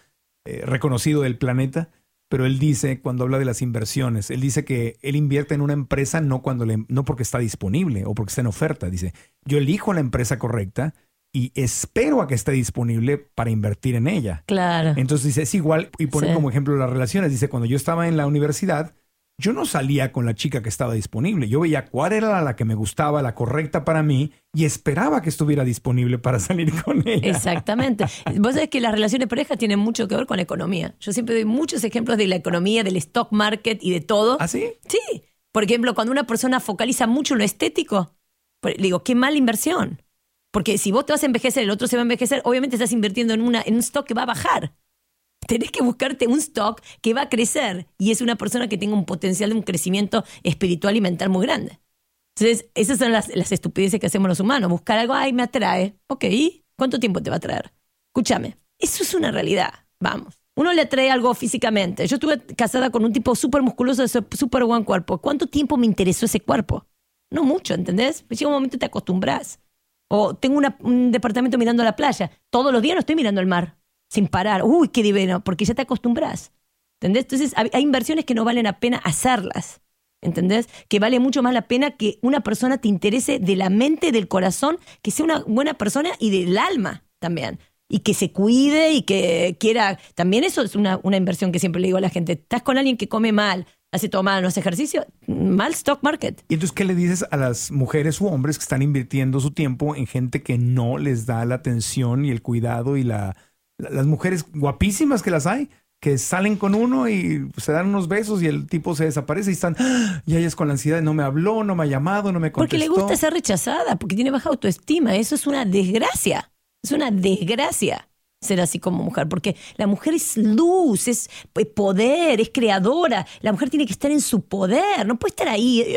reconocido del planeta, pero él dice, cuando habla de las inversiones, él dice que él invierte en una empresa no porque está disponible o porque está en oferta. Dice, yo elijo la empresa correcta y espero a que esté disponible para invertir en ella. Claro. Entonces dice, es igual, y pone como ejemplo las relaciones. Dice, cuando yo estaba en la universidad, yo no salía con la chica que estaba disponible. Yo veía cuál era la que me gustaba, la correcta para mí, y esperaba que estuviera disponible para salir con ella. Exactamente. Vos sabés que las relaciones de pareja tienen mucho que ver con la economía. Yo siempre doy muchos ejemplos de la economía, del stock market y de todo. ¿Ah, sí? Sí. Por ejemplo, cuando una persona focaliza mucho en lo estético, le digo, qué mala inversión. Porque si vos te vas a envejecer, el otro se va a envejecer, obviamente estás invirtiendo en un stock que va a bajar. Tenés que buscarte un stock que va a crecer y es una persona que tenga un potencial de un crecimiento espiritual y mental muy grande. Entonces, esas son las estupideces que hacemos los humanos. Buscar algo, ay, me atrae. Ok, ¿cuánto tiempo te va a traer? Escúchame, eso es una realidad. Vamos. Uno le atrae algo físicamente. Yo estuve casada con un tipo súper musculoso, súper buen cuerpo. ¿Cuánto tiempo me interesó ese cuerpo? No mucho, ¿entendés? Llega un momento y te acostumbras. O tengo un departamento mirando a la playa. Todos los días no estoy mirando al mar. Sin parar. Uy, qué divino, porque ya te acostumbras. ¿Entendés? Entonces hay inversiones que no valen la pena hacerlas. ¿Entendés? Que vale mucho más la pena que una persona te interese de la mente, del corazón, que sea una buena persona y del alma también. Y que se cuide y que quiera. También eso es una inversión que siempre le digo a la gente. Estás con alguien que come mal, hace todo mal, no hace ejercicio, mal stock market. ¿Y entonces qué le dices a las mujeres u hombres que están invirtiendo su tiempo en gente que no les da la atención y el cuidado y las mujeres guapísimas que las hay, que salen con uno y se dan unos besos y el tipo se desaparece y están, y ellas con la ansiedad, no me habló, no me ha llamado, no me contestó? Porque le gusta ser rechazada, porque tiene baja autoestima. Eso es una desgracia. Es una desgracia ser así como mujer, porque la mujer es luz, es poder, es creadora. La mujer tiene que estar en su poder, no puede estar ahí.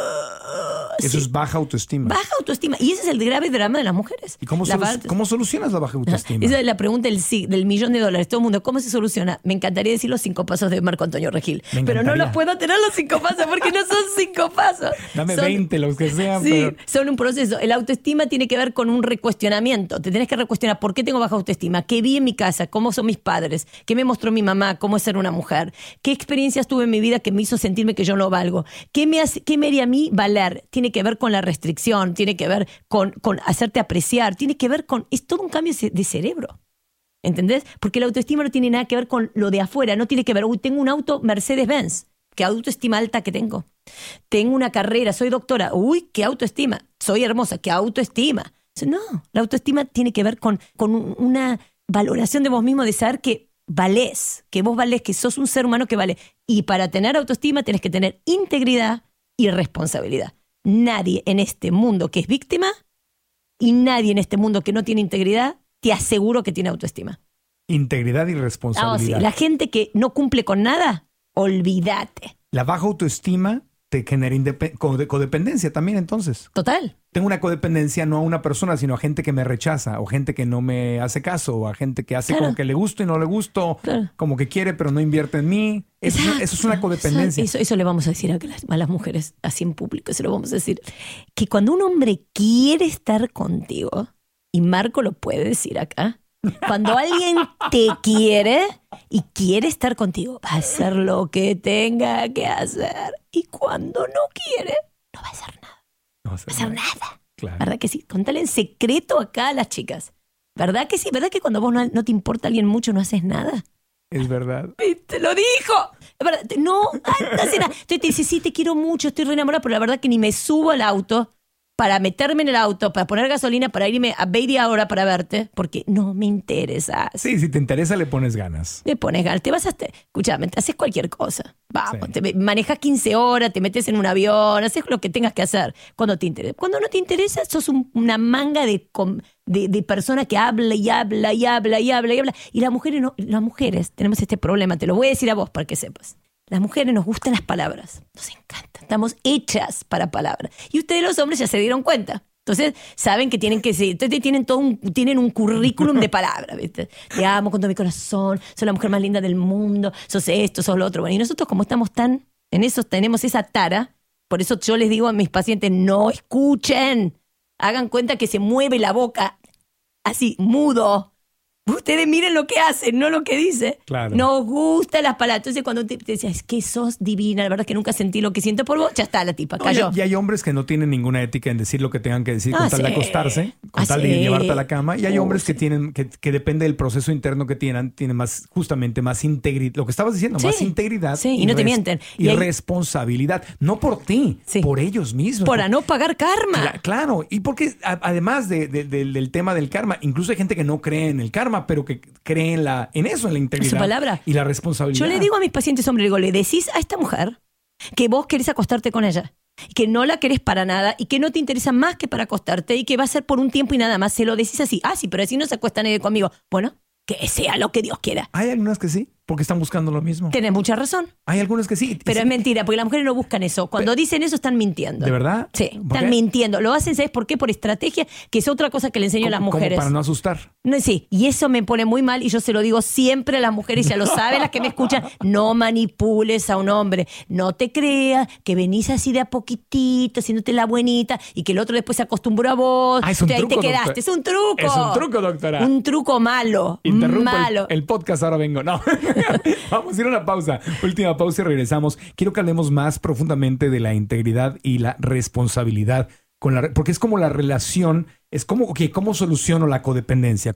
Eso es baja autoestima. Baja autoestima. Y ese es el grave drama de las mujeres. ¿Y cómo solucionas la baja autoestima? Esa es la pregunta del $1.000.000. Todo el mundo, ¿cómo se soluciona? Me encantaría decir los 5 pasos de Marco Antonio Regil. Pero no los puedo tener los 5 pasos porque no son 5 pasos. Dame 20, los que sean. Sí, pero son un proceso. El autoestima tiene que ver con un recuestionamiento. Te tenés que recuestionar por qué tengo baja autoestima, qué vi en mi casa, cómo son mis padres, qué me mostró mi mamá, cómo es ser una mujer, qué experiencias tuve en mi vida que me hizo sentirme que yo no valgo, qué me haría a mí valer. Tiene que ver con la restricción, tiene que ver con hacerte apreciar, tiene que ver con... Es todo un cambio de cerebro. ¿Entendés? Porque la autoestima no tiene nada que ver con lo de afuera, no tiene que ver, uy, tengo un auto Mercedes-Benz, qué autoestima alta que tengo. Tengo una carrera, soy doctora, uy, qué autoestima. Soy hermosa, qué autoestima. No, la autoestima tiene que ver con una valoración de vos mismo, de saber que valés, que vos valés, que sos un ser humano que vale. Y para tener autoestima tenés que tener integridad y responsabilidad. Nadie en este mundo que es víctima y nadie en este mundo que no tiene integridad, te aseguro que tiene autoestima. Integridad y responsabilidad. Sí. La gente que no cumple con nada, olvídate. La baja autoestima te genera codependencia también, entonces. Total. Tengo una codependencia no a una persona, sino a gente que me rechaza, o gente que no me hace caso, o a gente que hace como que le gusto y no le gusto, como que quiere pero no invierte en mí. Eso es una codependencia. Eso le vamos a decir a las mujeres así en público, eso lo vamos a decir. Que cuando un hombre quiere estar contigo, y Marco lo puede decir acá, cuando alguien te quiere y quiere estar contigo, va a hacer lo que tenga que hacer. Y cuando no quiere, no va a hacer nada. No va a hacer nada. Claro. ¿Verdad que sí? Contale en secreto acá a las chicas. ¿Verdad que sí? ¿Verdad que cuando vos no te importa alguien mucho no haces nada? Es verdad. ¡Te lo dijo! Es verdad. No hace nada. Entonces te dice, sí, te quiero mucho, estoy re enamorada, pero la verdad que ni me subo al auto para meterme en el auto, para poner gasolina, para irme a media hora para verte, porque no me interesa. Sí, si te interesa le pones ganas. Le pones ganas. Te vas escúchame, te haces cualquier cosa. Vamos, sí. Manejas 15 horas, te metes en un avión, haces lo que tengas que hacer cuando te interesa. Cuando no te interesa, sos una manga de persona que habla y habla y habla y habla y habla. Y las mujeres tenemos este problema, te lo voy a decir a vos para que sepas. Las mujeres nos gustan las palabras, nos encanta, estamos hechas para palabras. Y ustedes los hombres ya se dieron cuenta. Entonces saben que tienen que ser, entonces tienen un currículum de palabras, ¿viste? Te amo con todo mi corazón, sos la mujer más linda del mundo, sos esto, sos lo otro. Bueno, y nosotros como estamos tan en eso, tenemos esa tara, por eso yo les digo a mis pacientes, no escuchen, hagan cuenta que se mueve la boca así, mudo. Ustedes miren lo que hacen, no lo que dice. Claro. Nos gustan las palabras. Entonces cuando te decía, es que sos divina, la verdad es que nunca sentí lo que siento por vos, ya está la tipa, cayó. Y hay hombres que no tienen ninguna ética en decir lo que tengan que decir con tal de acostarse, con tal de llevarte a la cama. Y hay hombres que tienen, que depende del proceso interno que tienen más, justamente más integridad. Lo que estabas diciendo, más integridad. Y no te mienten. Y responsabilidad. No por ti, por ellos mismos. Para no pagar karma. Claro. Y porque además del tema del karma, incluso hay gente que no cree en el karma, pero que cree en eso, en la integridad. Su palabra. Y la responsabilidad. Yo le digo a mis pacientes hombres, le decís a esta mujer que vos querés acostarte con ella, que no la querés para nada y que no te interesa más que para acostarte y que va a ser por un tiempo y nada más. Se lo decís así. Sí, pero así no se acuesta nadie conmigo. Bueno, que sea lo que Dios quiera. Hay algunas que sí, porque están buscando lo mismo. Tenés mucha razón. Hay algunas que sí. Pero es mentira, porque las mujeres no buscan eso. Cuando dicen eso están mintiendo. ¿De verdad? Sí, están mintiendo. Lo hacen, ¿sabes por qué? Por estrategia, que es otra cosa que le enseño a las mujeres. Como para no asustar. No, sí, y eso me pone muy mal y yo se lo digo siempre a las mujeres, ya lo saben las que me escuchan, no manipules a un hombre, no te creas que venís así de a poquitito, haciéndote la buenita y que el otro después se acostumbró a vos. Es un truco, ahí te quedaste, doctor. Es un truco. Es un truco, doctora. Un truco malo. Interrumpo malo. El podcast, ahora vengo. No. Vamos a ir a una pausa. Última pausa y regresamos. Quiero que hablemos más profundamente de la integridad y la responsabilidad. Porque es como la relación, es como, ¿cómo soluciono la codependencia?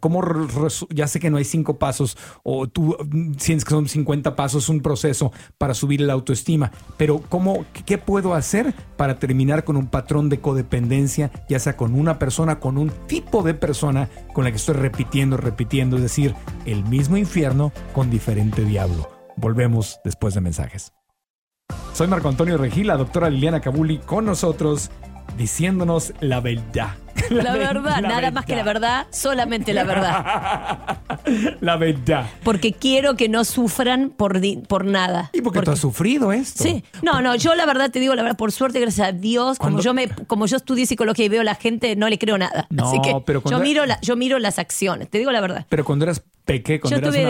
Ya sé que no hay 5 pasos o tú sientes que son 50 pasos, un proceso para subir la autoestima, pero ¿qué puedo hacer para terminar con un patrón de codependencia, ya sea con una persona, con un tipo de persona con la que estoy repitiendo, es decir, el mismo infierno con diferente diablo? Volvemos después de mensajes. Soy Marco Antonio Regil, la doctora Liliana Kabuli con nosotros, diciéndonos la verdad. La verdad, nada más que la verdad, solamente la verdad. La verdad. Porque quiero que no sufran por nada. ¿Y porque tú has sufrido esto? Sí. No, yo la verdad te digo la verdad, por suerte, gracias a Dios, como yo estudié psicología y veo a la gente, no le creo nada. No, así que pero yo miro las acciones, te digo la verdad. Pero cuando eras pequeño, yo tuve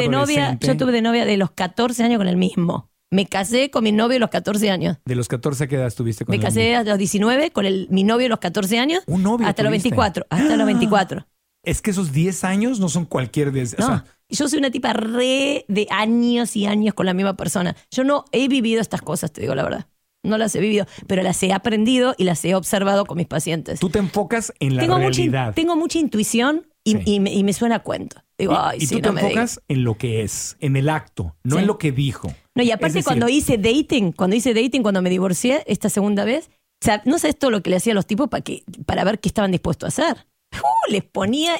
de novia de los 14 años con el mismo. Me casé con mi novio a los 14 años. ¿De los 14 a qué edad estuviste con él? Me casé a los 19 con mi novio a los 14 años. ¿Un novio hasta los 24. Hasta los 24. Es que esos 10 años no son cualquier 10. No, o sea, yo soy una tipa de años y años con la misma persona. Yo no he vivido estas cosas, te digo la verdad. No las he vivido, pero las he aprendido y las he observado con mis pacientes. Tú te enfocas en la realidad. Tengo mucha intuición y me suena a cuento. Digo, y tú te enfocas en lo que es, en el acto, no en lo que dijo. No, y aparte cuando hice dating, cuando me divorcié esta segunda vez, o sea, no sabes todo lo que le hacía a los tipos para ver qué estaban dispuestos a hacer. Les ponía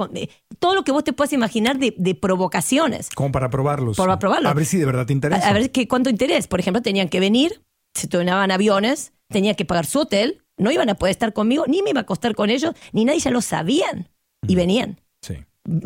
todo lo que vos te puedas imaginar de provocaciones. Como para probarlos. Para probarlos. A ver si de verdad te interesa. A ver cuánto interés. Por ejemplo, tenían que venir, se tomaban aviones, tenía que pagar su hotel, no iban a poder estar conmigo, ni me iba a acostar con ellos, ni nadie, ya lo sabían. Y venían. Sí.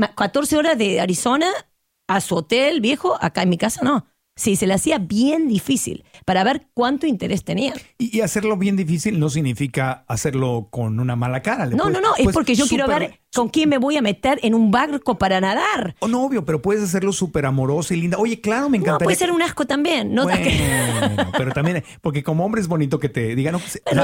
14 horas de Arizona a su hotel viejo, acá en mi casa no. Sí, se le hacía bien difícil para ver cuánto interés tenía. Y hacerlo bien difícil no significa hacerlo con una mala cara. No, es porque yo quiero ver con quién me voy a meter en un barco para nadar. No, obvio, pero puedes hacerlo súper amoroso y linda. Oye, claro, me encantaría. No, puede ser un asco también. No, bueno, pero también, porque como hombre es bonito que te digan.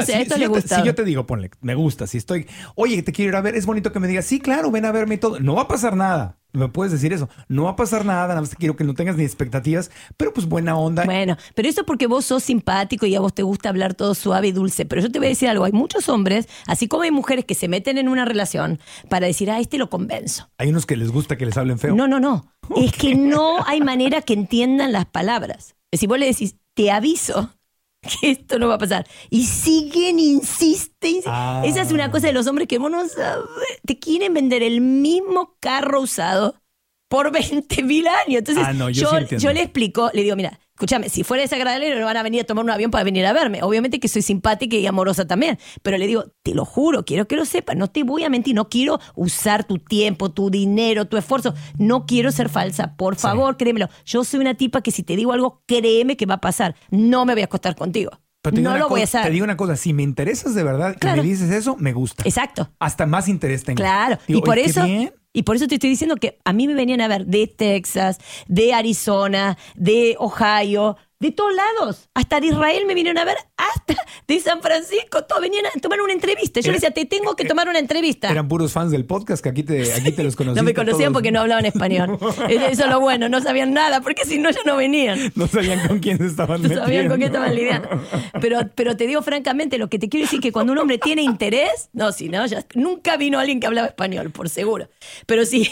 Si yo te digo, ponle, me gusta. Si estoy, oye, te quiero ir a ver, es bonito que me digas, sí, claro, ven a verme y todo. No va a pasar nada. Me puedes decir eso. No va a pasar nada más quiero que no tengas ni expectativas, pero pues buena onda. Bueno, pero eso es porque vos sos simpático y a vos te gusta hablar todo suave y dulce. Pero yo te voy a decir algo. Hay muchos hombres, así como hay mujeres que se meten en una relación para decir, lo convenzo. Hay unos que les gusta que les hablen feo. No. Es que no hay manera que entiendan las palabras. Si vos le decís, te aviso que esto no va a pasar. Y insisten. Esa es una cosa de los hombres que vos no sabes. Te quieren vender el mismo carro usado por 20.000 años. Entonces, yo le explico, le digo, mira, escúchame, si fuera desagradable no van a venir a tomar un avión para venir a verme. Obviamente que soy simpática y amorosa también. Pero le digo, te lo juro, quiero que lo sepas. No te voy a mentir. No quiero usar tu tiempo, tu dinero, tu esfuerzo. No quiero ser falsa. Por favor, créemelo. Yo soy una tipa que si te digo algo, créeme que va a pasar. No me voy a acostar contigo. No lo voy a hacer. Te digo una cosa, si me interesas de verdad y me dices eso, me gusta. Exacto. Hasta más interés tengo. Claro. Digo, y por eso te estoy diciendo que a mí me venían a ver de Texas, de Arizona, de Ohio, de todos lados. Hasta de Israel me vinieron a ver, hasta de San Francisco, todos venían a tomar una entrevista. Yo le decía, te tengo que tomar una entrevista. Eran puros fans del podcast que aquí te los conocían. No me conocían porque no hablaban español. Eso es lo bueno, no sabían nada, porque si no, ya no venían. No sabían con quién se estaban metiendo. No sabían con quién estaban lidiando. Pero te digo francamente, lo que te quiero decir es que cuando un hombre tiene interés, ya nunca vino alguien que hablaba español, por seguro. Pero sí,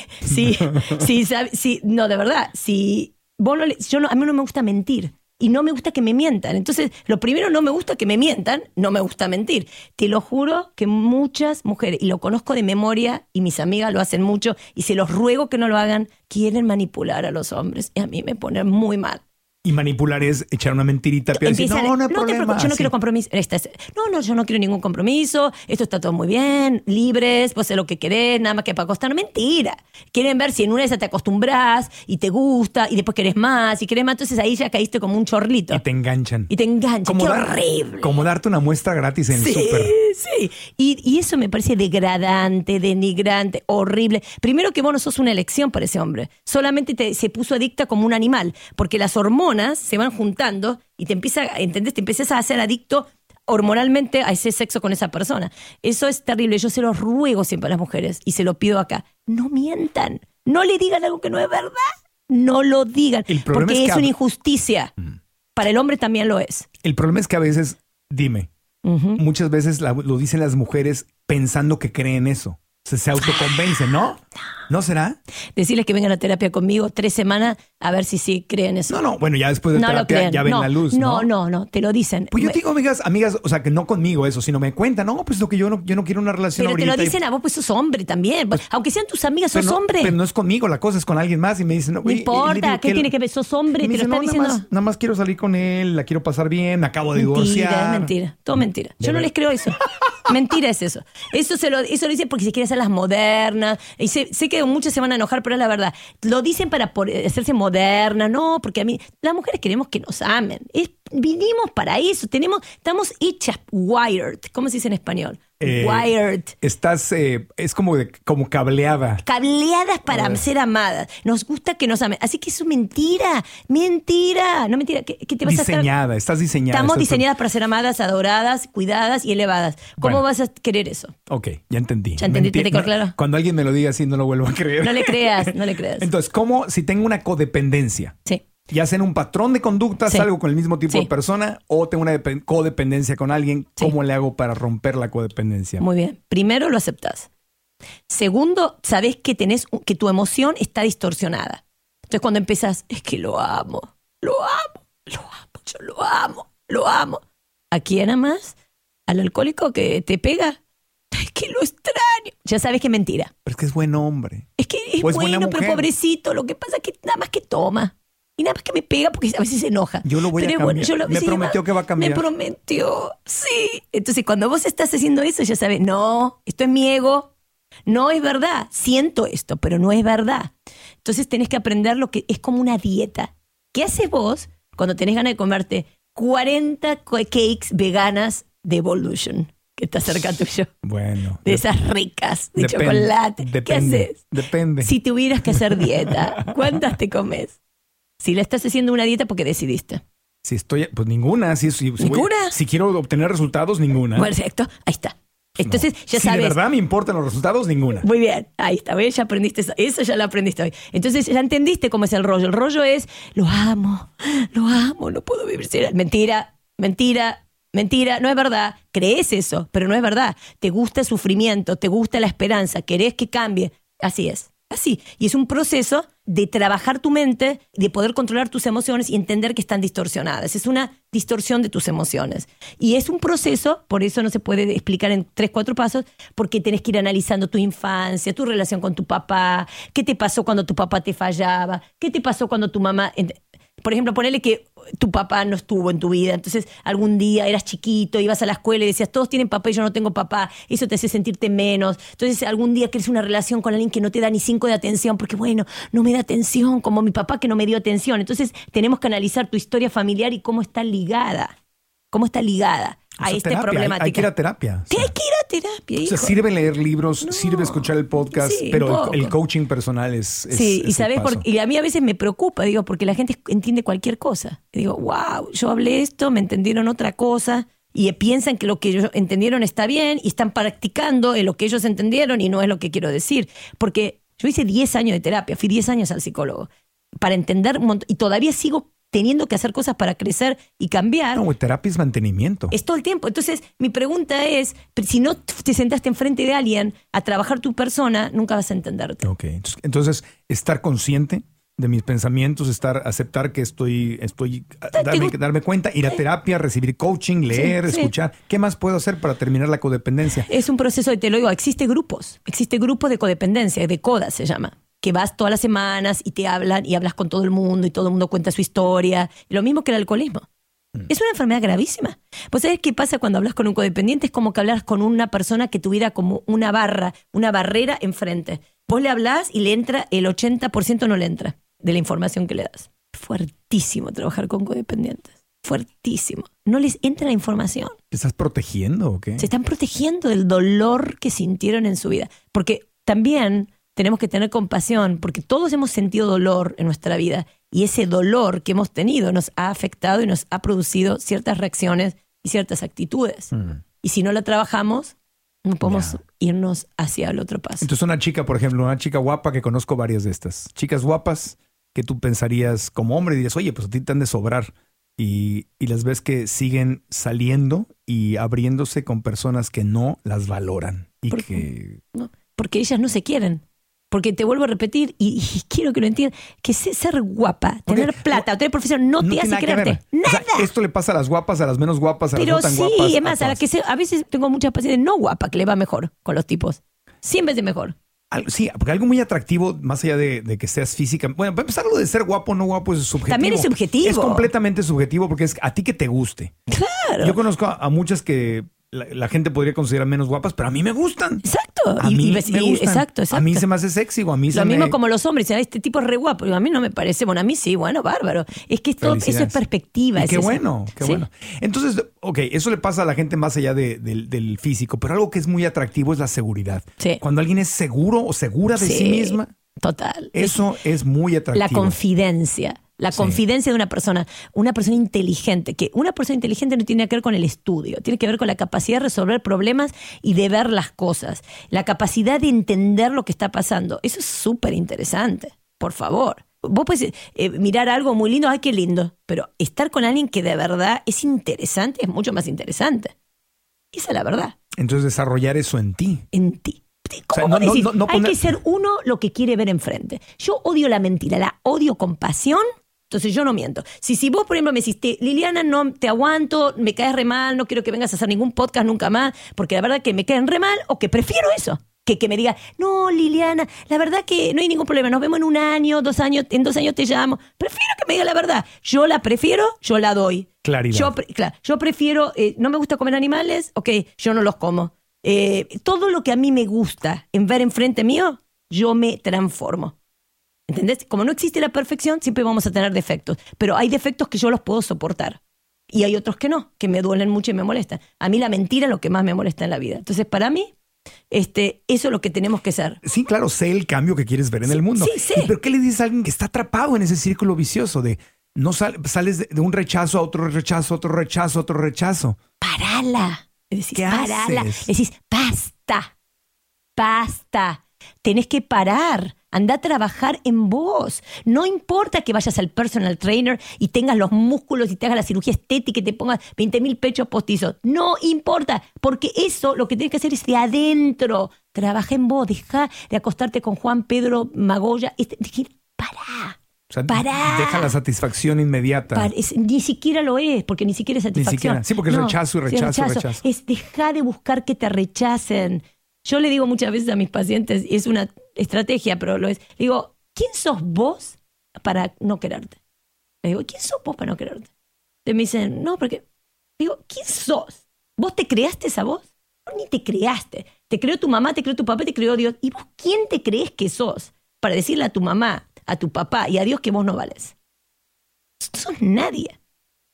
no, de verdad, si vos a mí no me gusta mentir. Y no me gusta que me mientan. Entonces, lo primero, no me gusta que me mientan, no me gusta mentir. Te lo juro que muchas mujeres, y lo conozco de memoria, y mis amigas lo hacen mucho, y se los ruego que no lo hagan, quieren manipular a los hombres. Y a mí me pone muy mal. Y manipular es echar una mentirita. No hay problema. Yo no quiero compromiso. Yo no quiero ningún compromiso. Esto está todo muy bien. Libres, vos haces lo que querés, nada más que para acostar. No, mentira. Quieren ver si en una de esas te acostumbras y te gusta y después querés más y querés más. Entonces ahí ya caíste como un chorlito. Y te enganchan. Qué horrible. Como darte una muestra gratis en el súper. Sí. Y eso me parece degradante, denigrante, horrible. Primero que vos no sos una elección para ese hombre. Solamente se puso adicta como un animal. Porque las hormonas se van juntando y te empiezas a hacer adicto hormonalmente a ese sexo con esa persona. Eso es terrible. Yo se lo ruego siempre a las mujeres y se lo pido acá. No mientan. No le digan algo que no es verdad. No lo digan. Porque es una injusticia. Para el hombre también lo es. El problema es que a veces, muchas veces lo dicen las mujeres pensando que creen eso. Se autoconvencen, ¿no? ¿No será? Decirles que vengan a terapia conmigo 3 semanas a ver si sí creen eso. No, bueno, ya después de terapia ya ven la luz, ¿no? No, te lo dicen. Pues yo digo, amigas, o sea, que no conmigo eso, sino me cuentan, no, pues lo que yo no quiero una relación ahorita. Pero te lo dicen a vos, pues sos hombre también. Pues, aunque sean tus amigas, sos hombre. Pero no es conmigo, la cosa es con alguien más y me dicen... No importa, ¿qué tiene que ver? Sos hombre, te lo están diciendo. Nada más quiero salir con él, la quiero pasar bien, me acabo de divorciar. Mentira, todo mentira. Yo no les creo eso. Mentira es eso. Eso lo dicen porque se quieren hacer las modernas. Y sé que muchas se van a enojar, pero es la verdad. Lo dicen para hacerse moderna, no, porque a mí, las mujeres queremos que nos amen. Vinimos para eso. Estamos hechas wired. ¿Cómo se dice en español? Wired. Estás, es como cableada. Cableadas para ser amadas. Nos gusta que nos amen. Así que eso es mentira. Mentira. No mentira. ¿Qué te vas diseñada, estás diseñada. Estamos diseñadas para ser amadas, adoradas, cuidadas y elevadas. ¿Cómo vas a querer eso? Ok, ya entendí. ¿Ya entendiste? ¿Te quedó claro? Cuando alguien me lo diga así, no lo vuelvo a creer. No le creas. Entonces, ¿cómo si tengo una codependencia? Sí. Ya sea en un patrón de conducta, Sí. salgo con el mismo tipo de persona o tengo una codependencia con alguien, ¿cómo le hago para romper la codependencia? Muy bien. Primero lo aceptás. Segundo, sabés que tu emoción está distorsionada. Entonces cuando empezás, es que lo amo. ¿A quién amas? ¿Al alcohólico que te pega? Es que lo extraño. Ya sabes que es mentira. Pero es que es buen hombre. Es que es bueno, pero pobrecito. Lo que pasa es que nada más que toma. Y nada más que me pega porque a veces se enoja. Yo lo voy a cambiar. Me prometió que va a cambiar. Me prometió, sí. Entonces cuando vos estás haciendo eso, ya sabes, no, esto es mi ego. No es verdad. Siento esto, pero no es verdad. Entonces tenés que aprender lo que es como una dieta. ¿Qué haces vos cuando tenés ganas de comerte 40 cakes veganas de Evolution? Que está cerca tuyo. Bueno. De esas ricas, de chocolate. ¿Qué haces? Depende. Si tuvieras que hacer dieta, ¿cuántas te comes? Si la estás haciendo una dieta porque decidiste. Si estoy, pues ninguna. ¿Ninguna? Si quiero obtener resultados, ninguna. Perfecto, ahí está. Entonces, ya sabes. Si de verdad me importan los resultados, ninguna. Muy bien, ahí está, ¿ves? Ya aprendiste eso. Eso ya lo aprendiste hoy. Entonces, ya entendiste cómo es el rollo. El rollo es, lo amo, no puedo vivir sin él. Mentira, no es verdad. Crees eso, pero no es verdad. Te gusta el sufrimiento, te gusta la esperanza, querés que cambie. Así es. Así. Y es un proceso de trabajar tu mente, de poder controlar tus emociones y entender que están distorsionadas. Es una distorsión de tus emociones. Y es un proceso, por eso no se puede explicar en 3-4 pasos, porque tenés que ir analizando tu infancia, tu relación con tu papá, qué te pasó cuando tu papá te fallaba, qué te pasó cuando tu mamá... Por ejemplo, ponele que tu papá no estuvo en tu vida, entonces algún día eras chiquito, ibas a la escuela y decías, todos tienen papá y yo no tengo papá, eso te hace sentirte menos. Entonces algún día quieres una relación con alguien que no te da ni 5 de atención, porque bueno, no me da atención, como mi papá que no me dio atención. Entonces tenemos que analizar tu historia familiar y cómo está ligada. a esta terapia, problemática. Hay que ir a terapia. Hay que ir a terapia, hijo. O sea, sirve leer libros, sirve escuchar el podcast, sí, pero el coaching personal es sí, y es sabes, el paso. y a mí a veces me preocupa, digo, porque la gente entiende cualquier cosa. Y digo, wow, yo hablé esto, me entendieron otra cosa, y piensan que lo que ellos entendieron está bien, y están practicando en lo que ellos entendieron, y no es lo que quiero decir. Porque yo hice 10 años de terapia, fui 10 años al psicólogo, para entender un montón, y todavía sigo teniendo que hacer cosas para crecer y cambiar. No, terapia es mantenimiento. Es todo el tiempo. Entonces, mi pregunta es, si no te sentaste enfrente de alguien a trabajar tu persona, nunca vas a entenderte. Ok, entonces estar consciente de mis pensamientos, aceptar que darme cuenta, ir a terapia, recibir coaching, leer, escuchar. ¿Qué más puedo hacer para terminar la codependencia? Es un proceso, te lo digo, existe grupos de codependencia, de CODA se llama, que vas todas las semanas y te hablan y hablas con todo el mundo y todo el mundo cuenta su historia. Lo mismo que el alcoholismo. Es una enfermedad gravísima. ¿Vos sabés qué pasa cuando hablas con un codependiente? Es como que hablas con una persona que tuviera como una barrera enfrente. Vos le hablás y le entra, el 80% no le entra de la información que le das. Fuertísimo trabajar con codependientes. Fuertísimo. No les entra la información. ¿Te estás protegiendo o qué? Se están protegiendo del dolor que sintieron en su vida. Porque también tenemos que tener compasión, porque todos hemos sentido dolor en nuestra vida y ese dolor que hemos tenido nos ha afectado y nos ha producido ciertas reacciones y ciertas actitudes. Y si no la trabajamos, no podemos irnos hacia el otro paso. Entonces una chica, por ejemplo, una chica guapa, que conozco varias de estas chicas guapas que tú pensarías como hombre, dirías, oye, pues a ti te han de sobrar, y las ves que siguen saliendo y abriéndose con personas que no las valoran y porque ellas no se quieren. Porque te vuelvo a repetir, y quiero que lo entiendan, que ser guapa, tener plata o tener profesión no te hace quererte. Nada. O sea, esto le pasa a las guapas, a las menos guapas, a las no tan guapas. Pero sí, es más, a veces tengo muchas pacientes no guapas que le va mejor con los tipos. 100 veces mejor. Sí, porque algo muy atractivo, más allá de que seas física. Bueno, para empezar, lo de ser guapo o no guapo es subjetivo. También es subjetivo. Es completamente subjetivo porque es a ti que te guste. Claro. Yo conozco a muchas que la gente podría considerar menos guapas, pero a mí me gustan. Exacto. A mí me gustan. Exacto. A mí se me hace sexy o a mí Lo mismo como los hombres. Este tipo es re guapo. A mí no me parece. Bueno, a mí sí. Bueno, bárbaro. Es que eso es perspectiva. Y qué bueno, qué bueno. Entonces, ok, eso le pasa a la gente más allá del físico, pero algo que es muy atractivo es la seguridad. Sí. Cuando alguien es seguro o segura de sí misma. Total. Eso es muy atractivo. La confidencia. La confidencia de una persona inteligente, que una persona inteligente no tiene que ver con el estudio, tiene que ver con la capacidad de resolver problemas y de ver las cosas, la capacidad de entender lo que está pasando. Eso es súper interesante, por favor. Vos puedes mirar algo muy lindo, ¡ay, qué lindo! Pero estar con alguien que de verdad es interesante es mucho más interesante. Esa es la verdad. Entonces desarrollar eso en ti. En ti. ¿Cómo decís? Hay que ser uno lo que quiere ver enfrente. Yo odio la mentira, la odio con pasión. Entonces yo no miento. Si vos, por ejemplo, me decís, Liliana, no te aguanto, me caes re mal, no quiero que vengas a hacer ningún podcast nunca más, porque la verdad que me caen re mal, o que prefiero eso, que me diga, no, Liliana, la verdad que no hay ningún problema, nos vemos en 1 año, 2 años, en 2 años te llamo. Prefiero que me diga la verdad. Yo la prefiero, yo la doy. Claridad. Yo prefiero, no me gusta comer animales, ok, yo no los como. Todo lo que a mí me gusta en ver enfrente mío, yo me transformo. ¿Entendés? Como no existe la perfección, siempre vamos a tener defectos. Pero hay defectos que yo los puedo soportar. Y hay otros que no, que me duelen mucho y me molestan. A mí la mentira es lo que más me molesta en la vida. Entonces, para mí, eso es lo que tenemos que ser. Sí, claro, sé el cambio que quieres ver en el mundo. Sí. ¿Pero qué le dices a alguien que está atrapado en ese círculo vicioso de no sales de un rechazo a otro rechazo, otro rechazo, otro rechazo? Parala. Decís, ¿qué haces? Decís, basta. Tenés que parar. Anda a trabajar en vos. No importa que vayas al personal trainer y tengas los músculos y te hagas la cirugía estética y te pongas 20.000 pechos postizos. No importa, porque eso lo que tienes que hacer es de adentro. Trabaja en vos. Deja de acostarte con Juan Pedro Magoya. Pará. O sea, deja la satisfacción inmediata. Ni siquiera lo es, porque ni siquiera es satisfacción. Sí, porque es rechazo y rechazo. Es dejar de buscar que te rechacen. Yo le digo muchas veces a mis pacientes, y es una estrategia, pero lo es, le digo, ¿quién sos vos para no quererte? Le digo, ¿quién sos vos para no quererte? Y me dicen, no, porque... Le digo, ¿quién sos? ¿Vos te creaste esa voz? No, ni te creaste. Te creó tu mamá, te creó tu papá, te creó Dios. ¿Y vos quién te crees que sos para decirle a tu mamá, a tu papá y a Dios que vos no vales? No sos nadie.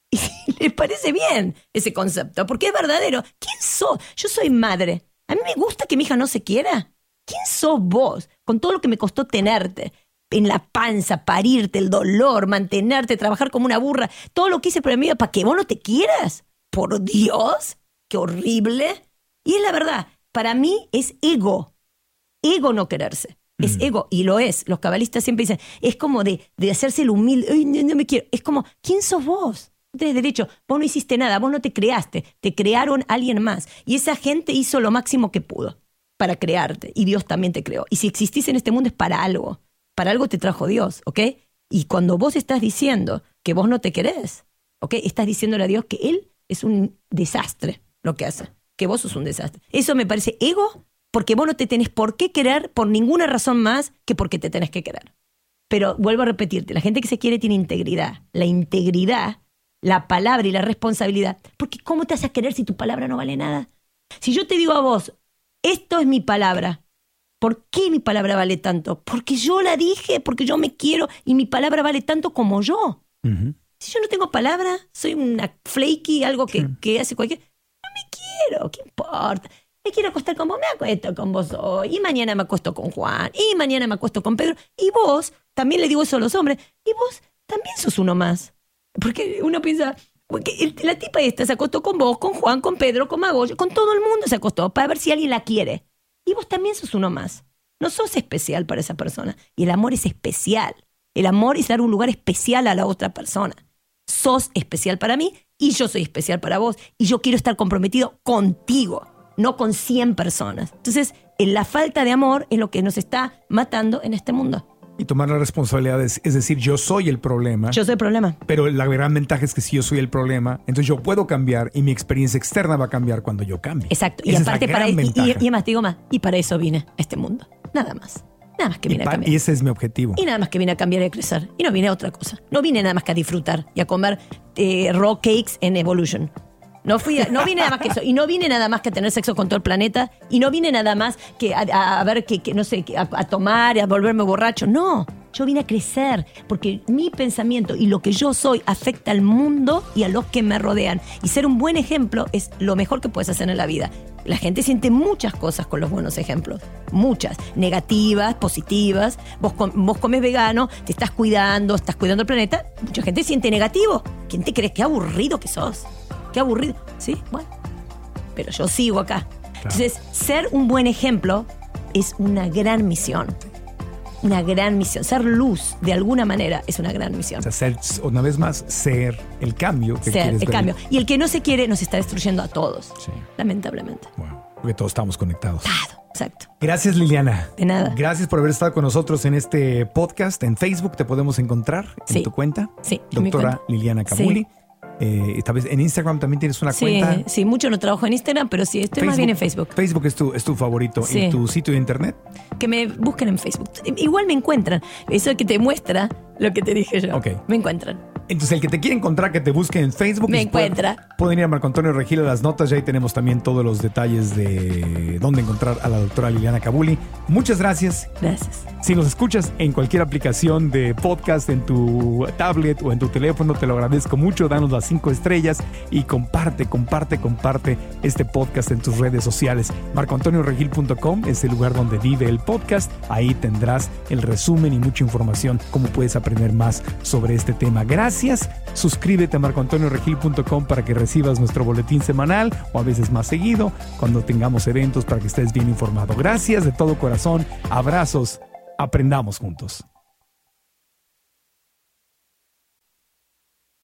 Y les parece bien ese concepto, porque es verdadero. ¿Quién sos? Yo soy madre. A mí me gusta que mi hija no se quiera. ¿Quién sos vos? Con todo lo que me costó tenerte en la panza, parirte, el dolor, mantenerte, trabajar como una burra, todo lo que hice por mí para que vos no te quieras. Por Dios, qué horrible. Y es la verdad, para mí es ego. Ego no quererse. Es ego, y lo es. Los cabalistas siempre dicen, es como de hacerse el humilde. Ay, no me quiero. Es como, ¿quién sos vos? No tenés derecho. Vos no hiciste nada, vos no te creaste. Te crearon alguien más. Y esa gente hizo lo máximo que pudo para crearte. Y Dios también te creó. Y si existís en este mundo es para algo. Para algo te trajo Dios, ¿ok? Y cuando vos estás diciendo que vos no te querés, ¿ok? Estás diciéndole a Dios que Él es un desastre lo que hace. Que vos sos un desastre. Eso me parece ego, porque vos no te tenés por qué querer por ninguna razón más que porque te tenés que querer. Pero vuelvo a repetirte, la gente que se quiere tiene integridad. La integridad, la palabra y la responsabilidad. Porque ¿cómo te vas a querer si tu palabra no vale nada? Si yo te digo a vos, esto es mi palabra, ¿por qué mi palabra vale tanto? Porque yo la dije, porque yo me quiero y mi palabra vale tanto como yo. Uh-huh. Si yo no tengo palabra, soy una flaky, algo que hace cualquier... No me quiero, ¿qué importa? Me quiero acostar con vos, me acuesto con vos hoy, y mañana me acuesto con Juan, y mañana me acuesto con Pedro, y vos, también le digo eso a los hombres, y vos también sos uno más. Porque uno piensa, porque la tipa esta se acostó con vos, con Juan, con Pedro, con Magoyo, con todo el mundo se acostó para ver si alguien la quiere. Y vos también sos uno más. No sos especial para esa persona. Y el amor es especial. El amor es dar un lugar especial a la otra persona. Sos especial para mí y yo soy especial para vos. Y yo quiero estar comprometido contigo, no con 100 personas. Entonces, la falta de amor es lo que nos está matando en este mundo. Y tomar la responsabilidad es decir, yo soy el problema. Yo soy el problema. Pero la gran ventaja es que si yo soy el problema, entonces yo puedo cambiar y mi experiencia externa va a cambiar cuando yo cambie. Exacto. Esa y aparte, es la gran ventaja. Y además, digo más, y para eso vine a este mundo. Nada más. Nada más que vine a cambiar. Y ese es mi objetivo. Y nada más que vine a cambiar y a crecer. Y no vine a otra cosa. No vine nada más que a disfrutar y a comer raw cakes en Evolution. No vine nada más que eso. Y no vine nada más que a tener sexo con todo el planeta. Y no vine nada más que a ver, no sé, a tomar y a volverme borracho. No. Yo vine a crecer porque mi pensamiento y lo que yo soy afecta al mundo y a los que me rodean. Y ser un buen ejemplo es lo mejor que puedes hacer en la vida. La gente siente muchas cosas con los buenos ejemplos. Muchas. Negativas, positivas. Vos comes vegano, te estás cuidando el planeta. Mucha gente siente negativo. ¿Quién te crees? Qué aburrido que sos. Qué aburrido. Sí, bueno. Pero yo sigo acá. Claro. Entonces, ser un buen ejemplo es una gran misión. Una gran misión. Ser luz, de alguna manera, es una gran misión. O sea, una vez más, ser el cambio que quieres ver. Ser el cambio. Y el que no se quiere nos está destruyendo a todos. Sí. Lamentablemente. Bueno, porque todos estamos conectados. Claro, exacto. Gracias, Liliana. De nada. Gracias por haber estado con nosotros en este podcast. En Facebook te podemos encontrar en tu cuenta. Sí. Doctora Liliana Kabuli. Sí. Tal vez en Instagram también tienes una cuenta. Sí, mucho no trabajo en Instagram, pero sí, estoy más bien en Facebook. Facebook es tu favorito. Sí. ¿Y tu sitio de internet? Que me busquen en Facebook. Igual me encuentran. Eso que te muestra lo que te dije yo. Okay. Me encuentran. Entonces, el que te quiere encontrar, que te busque en Facebook. Me encuentra. Pueden ir a Marco Antonio Regil a las notas. Y ahí tenemos también todos los detalles de dónde encontrar a la doctora Liliana Kabuli. Muchas gracias. Gracias. Si nos escuchas en cualquier aplicación de podcast, en tu tablet o en tu teléfono, te lo agradezco mucho. Danos las 5 estrellas y comparte este podcast en tus redes sociales. MarcoAntonioRegil.com es el lugar donde vive el podcast. Ahí tendrás el resumen y mucha información, cómo puedes aprender más sobre este tema. Gracias. Suscríbete a MarcoAntonioRegil.com para que recibas nuestro boletín semanal o a veces más seguido cuando tengamos eventos para que estés bien informado. Gracias de todo corazón. Abrazos. Aprendamos juntos.